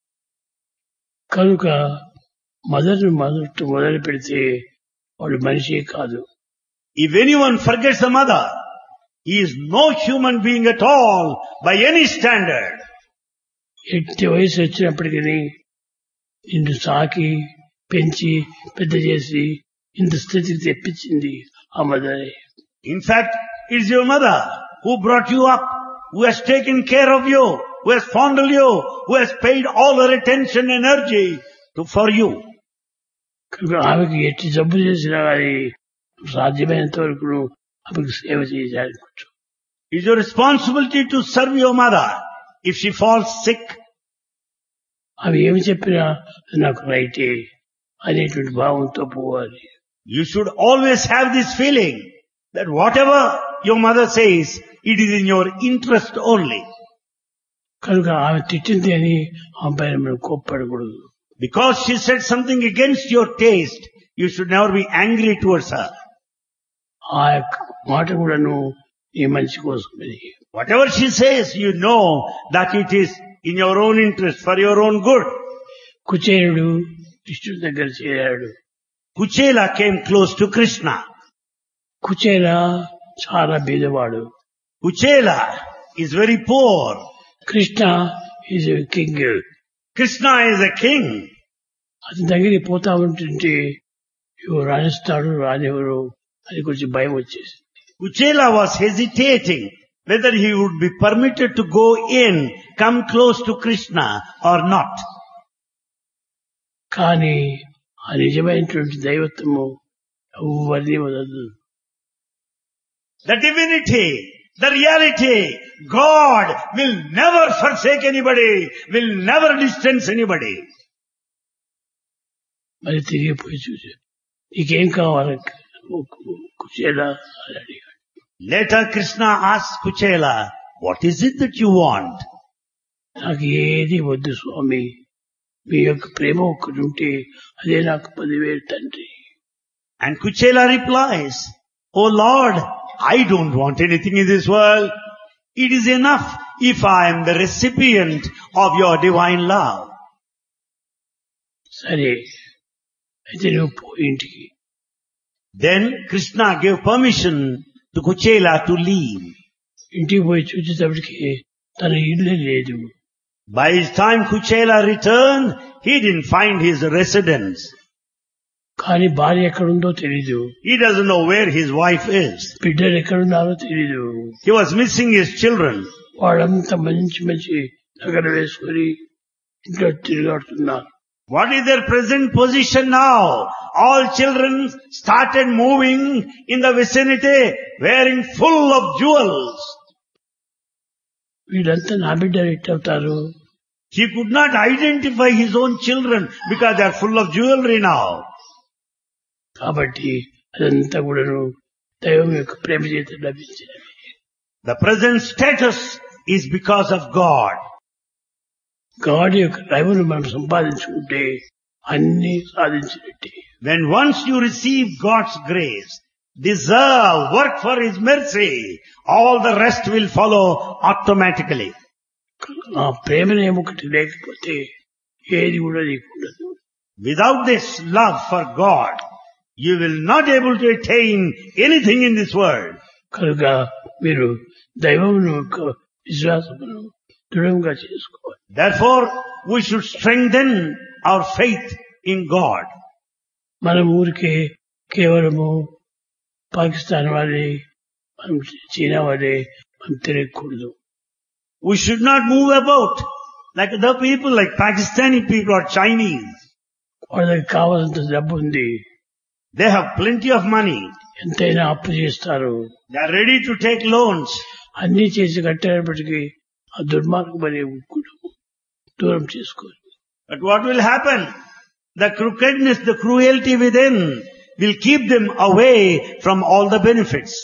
కనుక మదర్ని మొదట మొదలు పెడితే వాడు మనిషి కాదు. If anyone forgets the mother, he is no human being at all by any standard. ఎట్టి వయసు వచ్చినప్పటికీ నిన్ను సాకి పెంచి పెద్ద చేసి ఇంత స్థితికి తెప్పించింది ఆ మదరే. In fact, it is your mother who brought you up, who has taken care of you, who has fondled you, who has paid all her attention and energy to, for you. కనుక ఆమెకి ఎట్టి జబ్బు చేసినా కానీ సాధ్యమైనంత వరకు ఆమెకు సేవ చేయాలి. It is your responsibility to serve your mother if she falls sick. అవి ఏమి చెప్పినా నాకు రైటే అనేటువంటి భావంతో పోవాలి. You should always have this feeling that whatever your mother says, it is in your interest only. కనుక ఆమె తిట్టింది అని ఆమె పైన మనం కోప్పడకూడదు. Because she said something against your taste, you should never be angry towards her. ఆ యొక్క మాట కూడాను ఈ మంచి కోసమని. Whatever she says, you know that it is in your own interest, for your own good. కుచేరుడు కృష్ణుడి దగ్గర చేరాడు. Kuchela came close to Krishna. Kuchela చాలా బీదవాడు. Kuchela is very poor. Krishna is king. Krishna is a king. అతని దగ్గరికి పోతా ఉంటుంటే ఎవరు రాణిస్తాడు రానివ్వరు అని కొంచెం భయం వచ్చేసి. Kuchela was hesitating whether he would be permitted to go in, come close to Krishna or not. కానీ ఆ నిజమైనటువంటి దైవత్వము ఎవరిని వదలదు. The divinity, the reality, God will never forsake anybody, will never distance anybody. మరి తిరిగిపోయి చూసి నీకేం కావాలి కుచేలా అని అడిగాడు. Later Krishna asked Kuchela, what is it that you want? నాకు ఏది వద్దు స్వామి, మీ యొక్క ప్రేమ ఒక్కటి ఉంటే అదే నాకు పదివేలు తండ్రి. And Kuchela replies, Oh Lord, I don't want anything in this world. It is enough if I am the recipient of your divine love. సరే అయితే నువ్వు పో ఇంటికి. Then Krishna gave permission to Kuchela to leave. ఇంటికి పోయి చూసేటప్పటికి తన ఇల్లే లేదు. By the time Kuchela returned, he didn't find his residence. కానీ భార్య ఎక్కడుందో తెలీదు. He doesn't know where his wife is. బిడ్డలు ఎక్కడున్నారో తెలీదు. He was missing his children. వాళ్ళంతా మంచి మంచి నగలు వేసుకొని ఇంట్లో తిరిగాడుతున్నారు. What is their present position now? All children started moving in the vicinity wearing full of jewels. వీళ్ళంతా నా బిడ్డలు ఎట్టవుతారు? He could not identify his own children because they are full of jewelry now. కాబట్టి అదంతా కూడాను దైవం యొక్క ప్రేమ చేత లభించినవి. The present status is because of God. God యొక్క దైవను మనం సంపాదించుకుంటే అన్ని సాధించినట్టే. When once you receive God's grace, deserve, work for His mercy, all the rest will follow automatically. ఆ ప్రేమనే ఒకటి లేకపోతే ఏది కూడా నీకుండదు. Without this love for God, you will not able to attain anything in this world. కనుక మీరు దైవమును యొక్క విశ్వాసమును దృఢంగా చేసుకోవాలి. Therefore, we should strengthen our faith in God. మన ఊరికే కేవలము పాకిస్తాన్ వాళ్ళే, మనం చైనా వాళ్ళే మనం తిరగకూడదు. We should not move about like the people, like Pakistani people or Chinese. వాళ్ళకి కావాల్సినంత డబ్బు ఉంది, They have plenty of money. ఎంతైనా అప్పు చేస్తారు, They are ready to take loans. అన్ని చేసి కట్టేటప్పటికీ ఆ దుర్మార్గమనే కుటుంబం దూరం చేసుకోవాలి. But what will happen? The crookedness, the cruelty within will keep them away from all the benefits.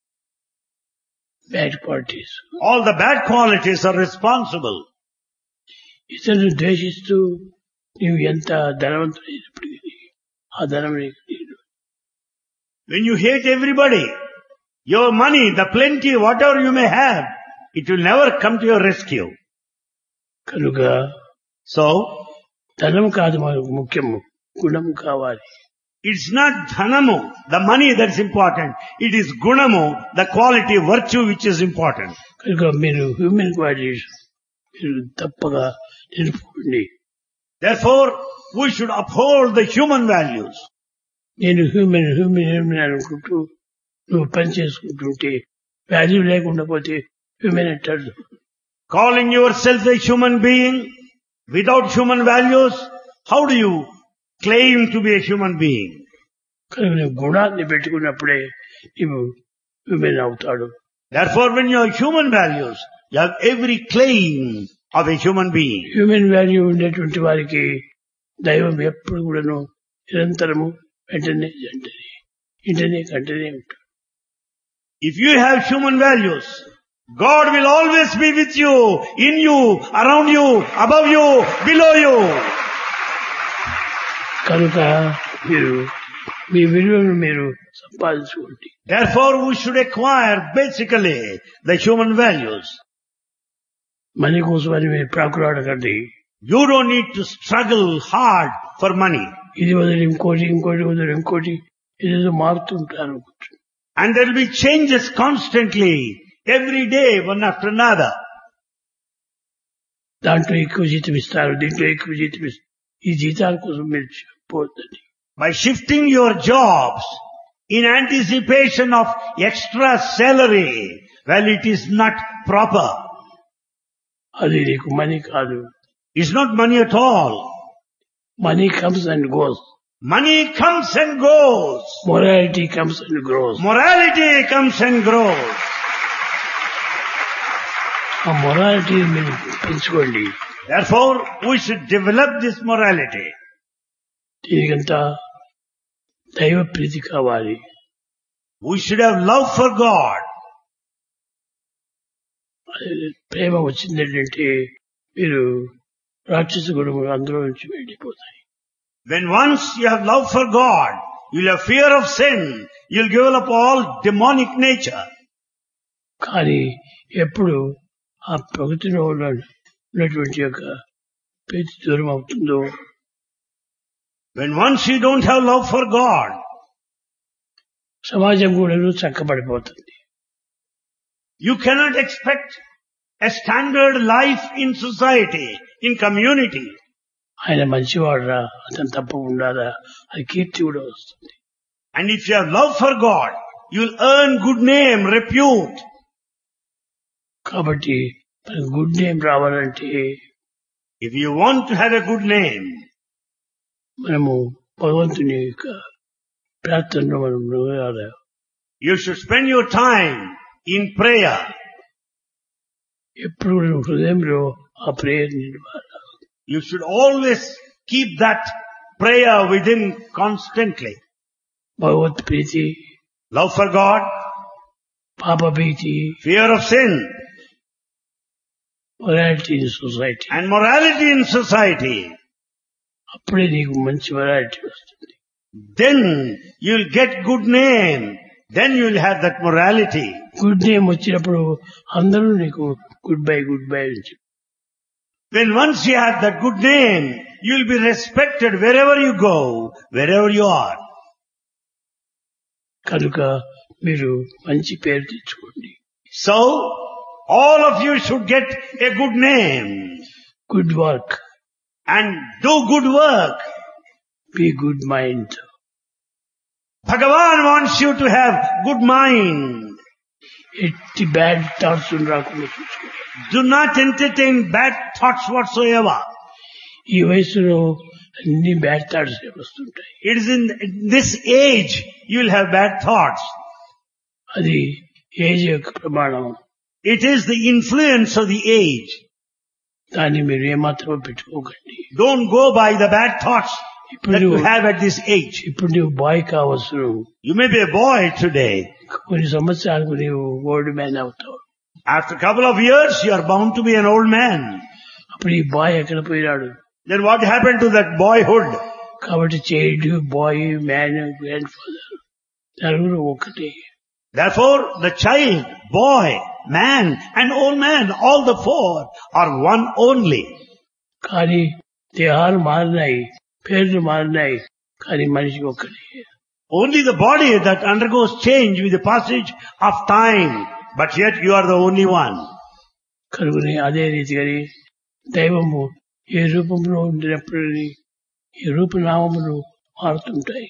Bad qualities, All the bad qualities are responsible. ఇతరులు ద్వేషిస్తూ నీవు ఎంత ధనవంతుడైనప్పటికీ ఆ ధనం నీకు లేదు. When you hate everybody, your money, the plenty, whatever you may have, it will never come to your rescue. కనుక So, ధనం కాదు మనకు ముఖ్యము, గుణం కావాలి. it's not dhanamu, the money that's important. It is gunamu, the quality, virtue which is important. కనుక మీరు human qualities మీరు తప్పగా నిలుపుకోండి. Therefore, we should uphold the human values. నేను హ్యూమన్ హ్యూమన్ హ్యూమన్ అనుకుంటూ నువ్వు పని చేసుకుంటుంటే వాల్యూ లేకుండా పోతే హ్యూమన్ అంటారు. Calling yourself a human being without human values, how do you claim to be a human being? కనుక నువ్వు గుణాన్ని పెట్టుకున్నప్పుడే నువ్వు హ్యూమన్ అవుతాడు. Therefore, when you have human values, you have every claim of a human being. Human value ఉండేటువంటి వారికి దైవం ఎప్పుడు కూడాను నిరంతరము వెంటనే వెంటనే ఇంటనే కంటనే ఉంటాడు. If you have human values, God will always be with you, in you, around you, above you, below you. కనుక మీరు మీ విలువను మీరు సంపాదించుకోండి. Therefore, we should acquire basically the human values. Money కోసమని మీరు ప్రాకులాడకండి. You don't need to struggle hard for money. ఇది వదిలి ఇంకోటి, ఇంకోటి వదిలి ఇంకోటి, ఇదేదో మారుతుంటారు. And there will be changes constantly, every day, one after another. దాంట్లో ఎక్కువ జీతం ఇస్తారు, దీంట్లో ఎక్కువ జీతం ఇస్తారు. ఈ జీతాల కోసం మీరు పోతుంది. By shifting your jobs in anticipation of extra salary, well, it is not proper. అది నీకు మనీ కాదు. It's not money at all. Money comes and goes. Money comes and goes. Morality comes and grows. Morality comes and grows. ఆ morality మీరు పెంచుకోండి. Therefore, we should develop this morality. దీనికంతా దైవ ప్రీతి కావాలి. We should have love for God. ప్రేమ వచ్చిందంటే మీరు రాక్షస గుణములు అందులో నుంచి వెళ్ళిపోతాయి. When once you have love for God, you'll have fear of sin, you'll give up all demonic nature. కానీ ఎప్పుడు ఆ ప్రకృతిలో ఉన్నటువంటి యొక్క ప్రీతి దూరం అవుతుందో When once you don't have love for God, సమాజం కూడా చక్కబడిపోతుంది. you cannot expect a standard life in society, in community. ఆయన మంచివాడురా, అతను తప్పకుండా అది కీర్తి కూడా వస్తుంది. And if you have love for God, you will earn good name, repute. కాబట్టి good name రావాలంటే If you want to have a good name, మనము భగవంతుని యొక్క ప్రార్థనలో మనం నిలబడాలి. you should spend your time in prayer. ఎప్పుడు కూడా హృదయంలో ఆ ప్రేయర్ నిలవాలి. You should always keep that prayer within constantly. Bhagwat Preethi, Love for God, పాప భీతి, fear of sin, morality in society. and morality in society. అప్పుడే నీకు మంచి మొరాలిటీ వస్తుంది. Then you'll get good name. Then you'll have that morality. Good name వచ్చినప్పుడు అందరూ నీకు good bye good bye అని చెప్పి. When once you have that good name, you'll be respected wherever you go, wherever you are. కనుక మీరు మంచి పేరు తెచ్చుకోండి. So, all of you should get a good name good work, and do good work. Be good mind. Bhagavan wants you to have good mind. ఎట్టి bad thoughts రాకుండా చూసుకోండి. Do not entertain bad thoughts whatsoever. ఈ వయసులో అన్ని bad thoughts వస్తుంటాయి. It is in this age you will have bad thoughts. అది age యొక్క ప్రమాణం. It is the influence of the age. దాన్ని మీరు ఏమాత్రం పెట్టుకోకండి. Don't go by the bad thoughts that you have at this age. ఇప్పుడు నువ్వు బాయ్ కావచ్చు. You may be a boy today. కొన్ని సంవత్సరాలకు నీవు ఓల్డ్ మ్యాన్ అవుతావు. After a couple of years you are bound to be an old man. అప్పుడు ఈ bye ఎక్కడ పోయినాడు? Then what happened to that boyhood? కాబట్టి child, boy, man, grand father నలుగురు ఒకటే. Therefore the child, boy, man and old man, all the four are one only. కానీ దేహాలు మారినాయి, పేర్లు మారినాయి, కానీ మనిషి ఒక్కడే. Only the body that undergoes change with the passage of time, but yet you are the only one. కనుగొని అదే రీతిగానే దైవము ఏ రూపంలో ఉండినప్పుడు ఈ రూపనామములు మారుతుంటాయి.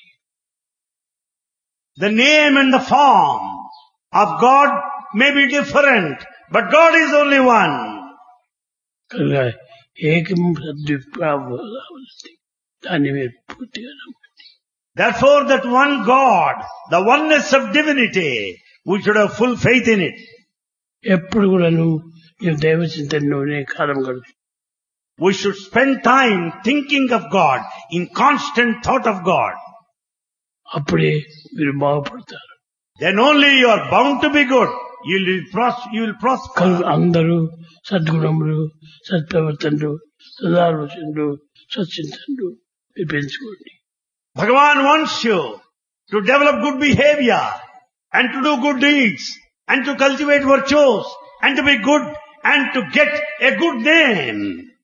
The name and the form of God may be different, but God is only one. కనుక ఏకం సద్విప్రావతి దాన్ని మీరు పూర్తిగా నమ్మండి. Therefore that one God, the oneness of divinity, we should have full faith in it. ఎప్పుడు కూడా నువ్వు దైవ చింతనలోనే కాలం గడుపు. We should spend time thinking of God, in constant thought of God. అప్పుడే మీరు బాగుపడతారు. Then only you are bound to be good. You will pros- you will prosper. కనుక అందరూ సద్గుణములు, సత్ప్రవర్తనలు, సదాలోచనలు, సచ్చింతనలు మీరు పెంచుకోండి. Bhagavan wants you to develop good behavior and to do good deeds and to cultivate virtues and to be good and to get a good name.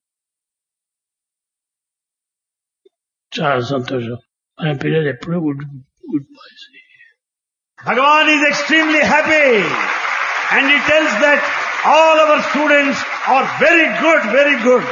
చాలా సంతోషం. మన పిల్లలు ఎప్పుడూ good good boys. Bhagavan is extremely happy and he tells that all our students are very good, very good.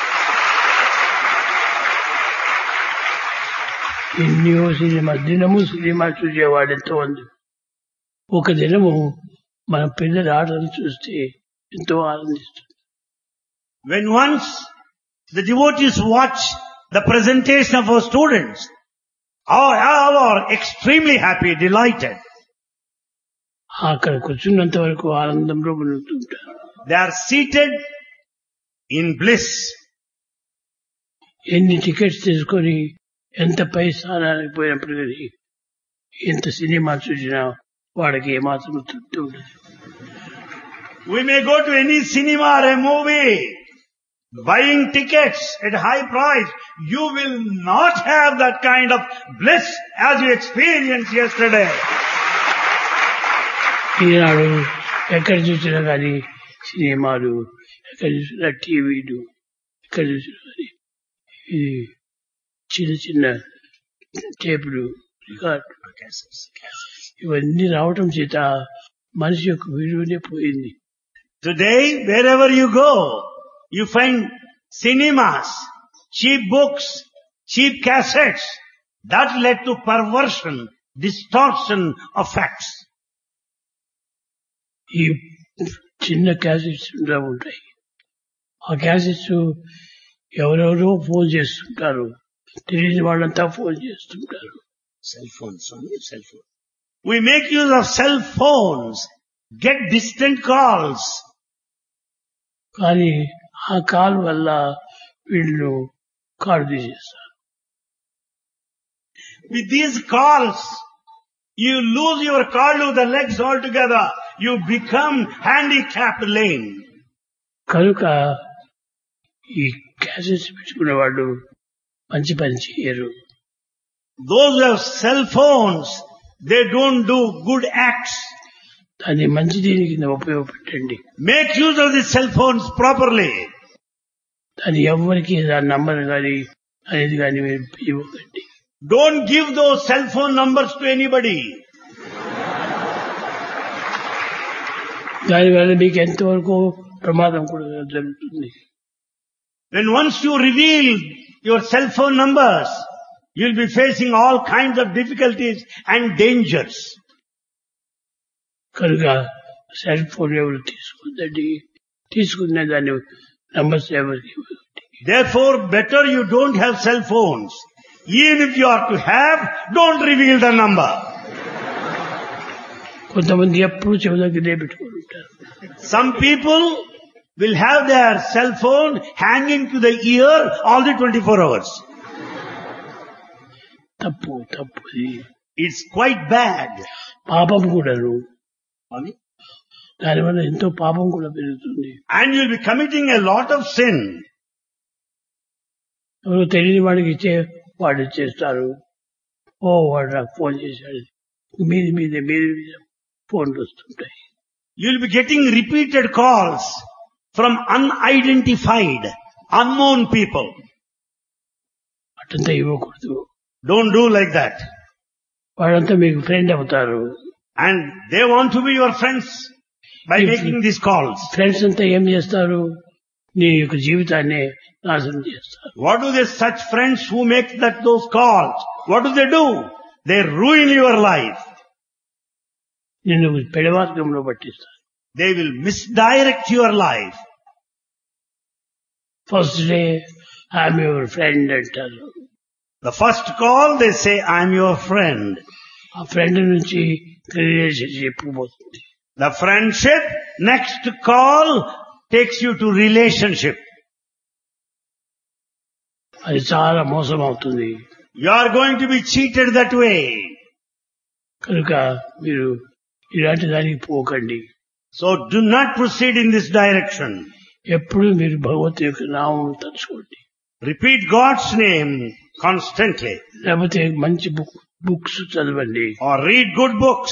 ఎన్నో cinema దినము cinema చూసేవాడు ఎంతో మంది. ఒక దినము మన పిల్లల ఆటలు చూస్తే ఎంతో ఆనందిస్తుంది. When once the devotees watch the presentation of our students, all, all are extremely happy, delighted. అక్కడ కూర్చున్నంత వరకు ఆనందంలో మునుగుతుంటారు. They are seated in bliss. ఎన్ని టికెట్స్ తీసుకొని ఎంత పై స్థానానికి పోయినప్పటికీ ఎంత సినిమా చూసినా వాడికి ఏమాత్రం తృప్తి ఉండదు. We may go to any cinema or a movie, buying tickets at high price. You will not have that kind of bliss as you experienced yesterday. ఈనాడు ఎక్కడ చూసినా కానీ సినిమాలు, ఎక్కడ చూసినా టీవీలు, ఎక్కడ చూసినా కానీ ఇది చిన్న చిన్న టేపులు, రికార్డు, ఇవన్నీ రావటం చేత మనిషి యొక్క విలువనే పోయింది. Today, wherever you go, you find cinemas, cheap books, cheap cassettes. That led to perversion, distortion of facts. ఈ చిన్న క్యాసెట్స్ ఉంటాయి. ఆ క్యాసెట్స్ ఎవరెవరో ఫోన్ చేస్తుంటారు, తెలియని వాళ్ళంతా ఫోన్ చేస్తుంటారు. Cell phones, only cell phone. We make use of cell phones, get distant calls. కానీ ఆ కాల్ వల్ల వీళ్ళు కాలు తీసేస్తారు. With these calls, you lose your call of the legs altogether. You become handicapped lame. కనుక ఈ cassettes పెట్టుకునే వాళ్ళు మంచి పని చేయరు. Those who have cell phones, they don't do good acts. దాన్ని మంచి దీని కింద ఉపయోగపెట్టండి. Make use of the cell phones properly. దాన్ని ఎవరికి దాని నంబర్ కానీ అనేది కానీ మీరు ఇవ్వకండి. Don't give those cell phone numbers to anybody. దానివల్ల మీకు ఎంతవరకు ప్రమాదం కూడా జరుగుతుంది. When once you reveal your cell phone numbers, you'll be facing all kinds of difficulties and dangers. కనుక సెల్ ఫోన్ ఎవరు తీసుకుందండి, తీసుకునే దాన్ని నంబర్స్ ఎవరికి ఇవ్వకండి. Therefore, better you don't have cell phones. Even if you are to have, don't reveal the number. కొంతమంది ఎప్పుడు చెవి దగ్గరే పెట్టుకుని ఉంటారు. Some people will have their cell phone hanging to the ear all the twenty-four hours. తప్పు తప్పు. It's quite bad. పాపం కూడాను. దానివల్ల ఎంతో పాపం కూడా పెరుగుతుంది. And you'll be committing a lot of sin. ఎవరు తెలియని వాడికి ఇచ్చే వాడు చేస్తారు. ఓ వాడు నాకు ఫోన్ చేశాడు, మీది మీద మీది మీద ఫోన్లు వస్తుంటాయి. You'll be getting repeated calls from unidentified, unknown people. అటంతా ఇవ్వకూడదు. Don't do like that. వాడంతా మీకు ఫ్రెండ్ అవుతారు. And they want to be your friends by making these calls. Friends అంతా ఏం చేస్తారు, నీ యొక్క జీవితాన్ని నాశనం చేస్తారు. What do they, such friends who make that those calls, what do they do? They ruin your life. నిన్ను పెడమార్గంలో పట్టిస్తారు. They will misdirect your life. First day I'm your friend అంటారు. The first call they say, I'm your friend. ఆ friend నుంచి relationship పోతుంది. The friendship, next call takes you to relationship. అది చాలా మోసం అవుతుంది. You are going to be cheated that way. కనుక మీరు ఇలాంటి దానికి పోకండి. So do not proceed in this direction. ఎప్పుడు మీరు భగవత్ యొక్క నామం తలుచుకోండి. Repeat God's name constantly. లేకపోతే మంచి బుక్ బుక్స్ చదవండి. Or read good books.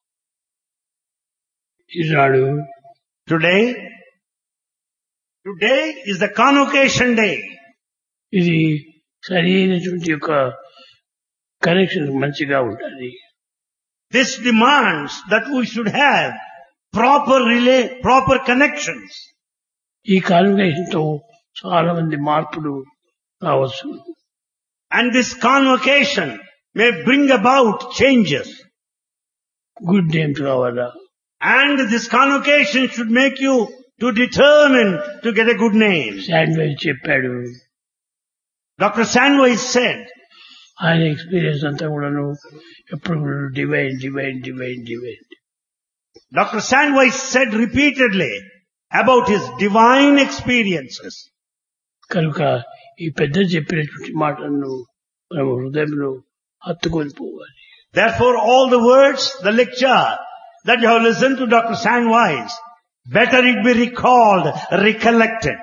ఈనాడు Today, today is the convocation day. ఇది సరైనటువంటి యొక్క కనెక్షన్ మంచిగా ఉండాలి. This demands that we should have proper relay, proper connections. ఈ కాన్వకేషన్ తో చాలా మంది మార్పులు రావచ్చు. And this convocation may bring about changes. Good name కావాలా. And this convocation should make you to determine to get a good name. Sandwich చెప్పాడు. Doctor Sandwich said, ఆయన experience అంతా కూడాను ఎప్పుడు divine divine divine divine. Doctor Sandwich said repeatedly about his divine experiences. కనుక ఈ పెద్ద చెప్పినటువంటి మాటలను మనం హృదయంలో హత్తుకొని పోవాలి. Therefore, all the words, the lecture that you have listened to Doctor Sandwich, better it be recalled, recollected.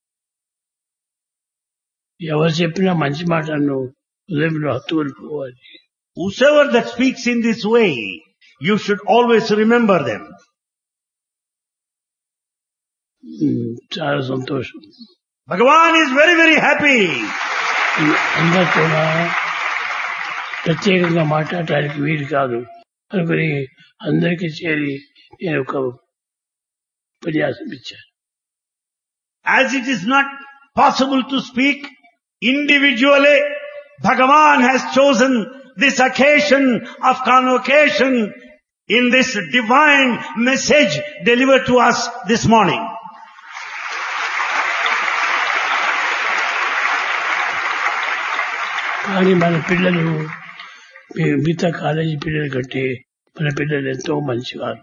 ఎవరు చెప్పినా మంచి మాటలను హృదయంలో హత్తుకొని పోవాలి. Whosoever that speaks in this way, you should always remember them. చాలా సంతోషం. Bhagavan is very, very happy. అందరూ కూడా ప్రత్యేకంగా మాట్లాడటానికి వీలు కాదు అనుకుని అందరికీ చేరి నేను ఒక ఉపన్యాసం ఇచ్చాను. As it is not possible to speak individually, Bhagavan has chosen this occasion of convocation in this divine message delivered to us this morning. కానీ మన పిల్లలు మిగతా కాలేజీ పిల్లల కంటే మన పిల్లలు ఎంతో మంచివారు.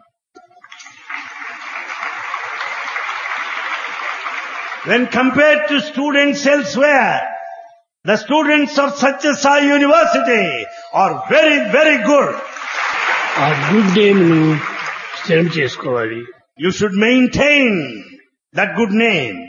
When compared to students elsewhere, the students of Satya Sai University are very, very good. ఆ గుడ్ నేమ్ ను స్థిరం చేసుకోవాలి. You should maintain that good name.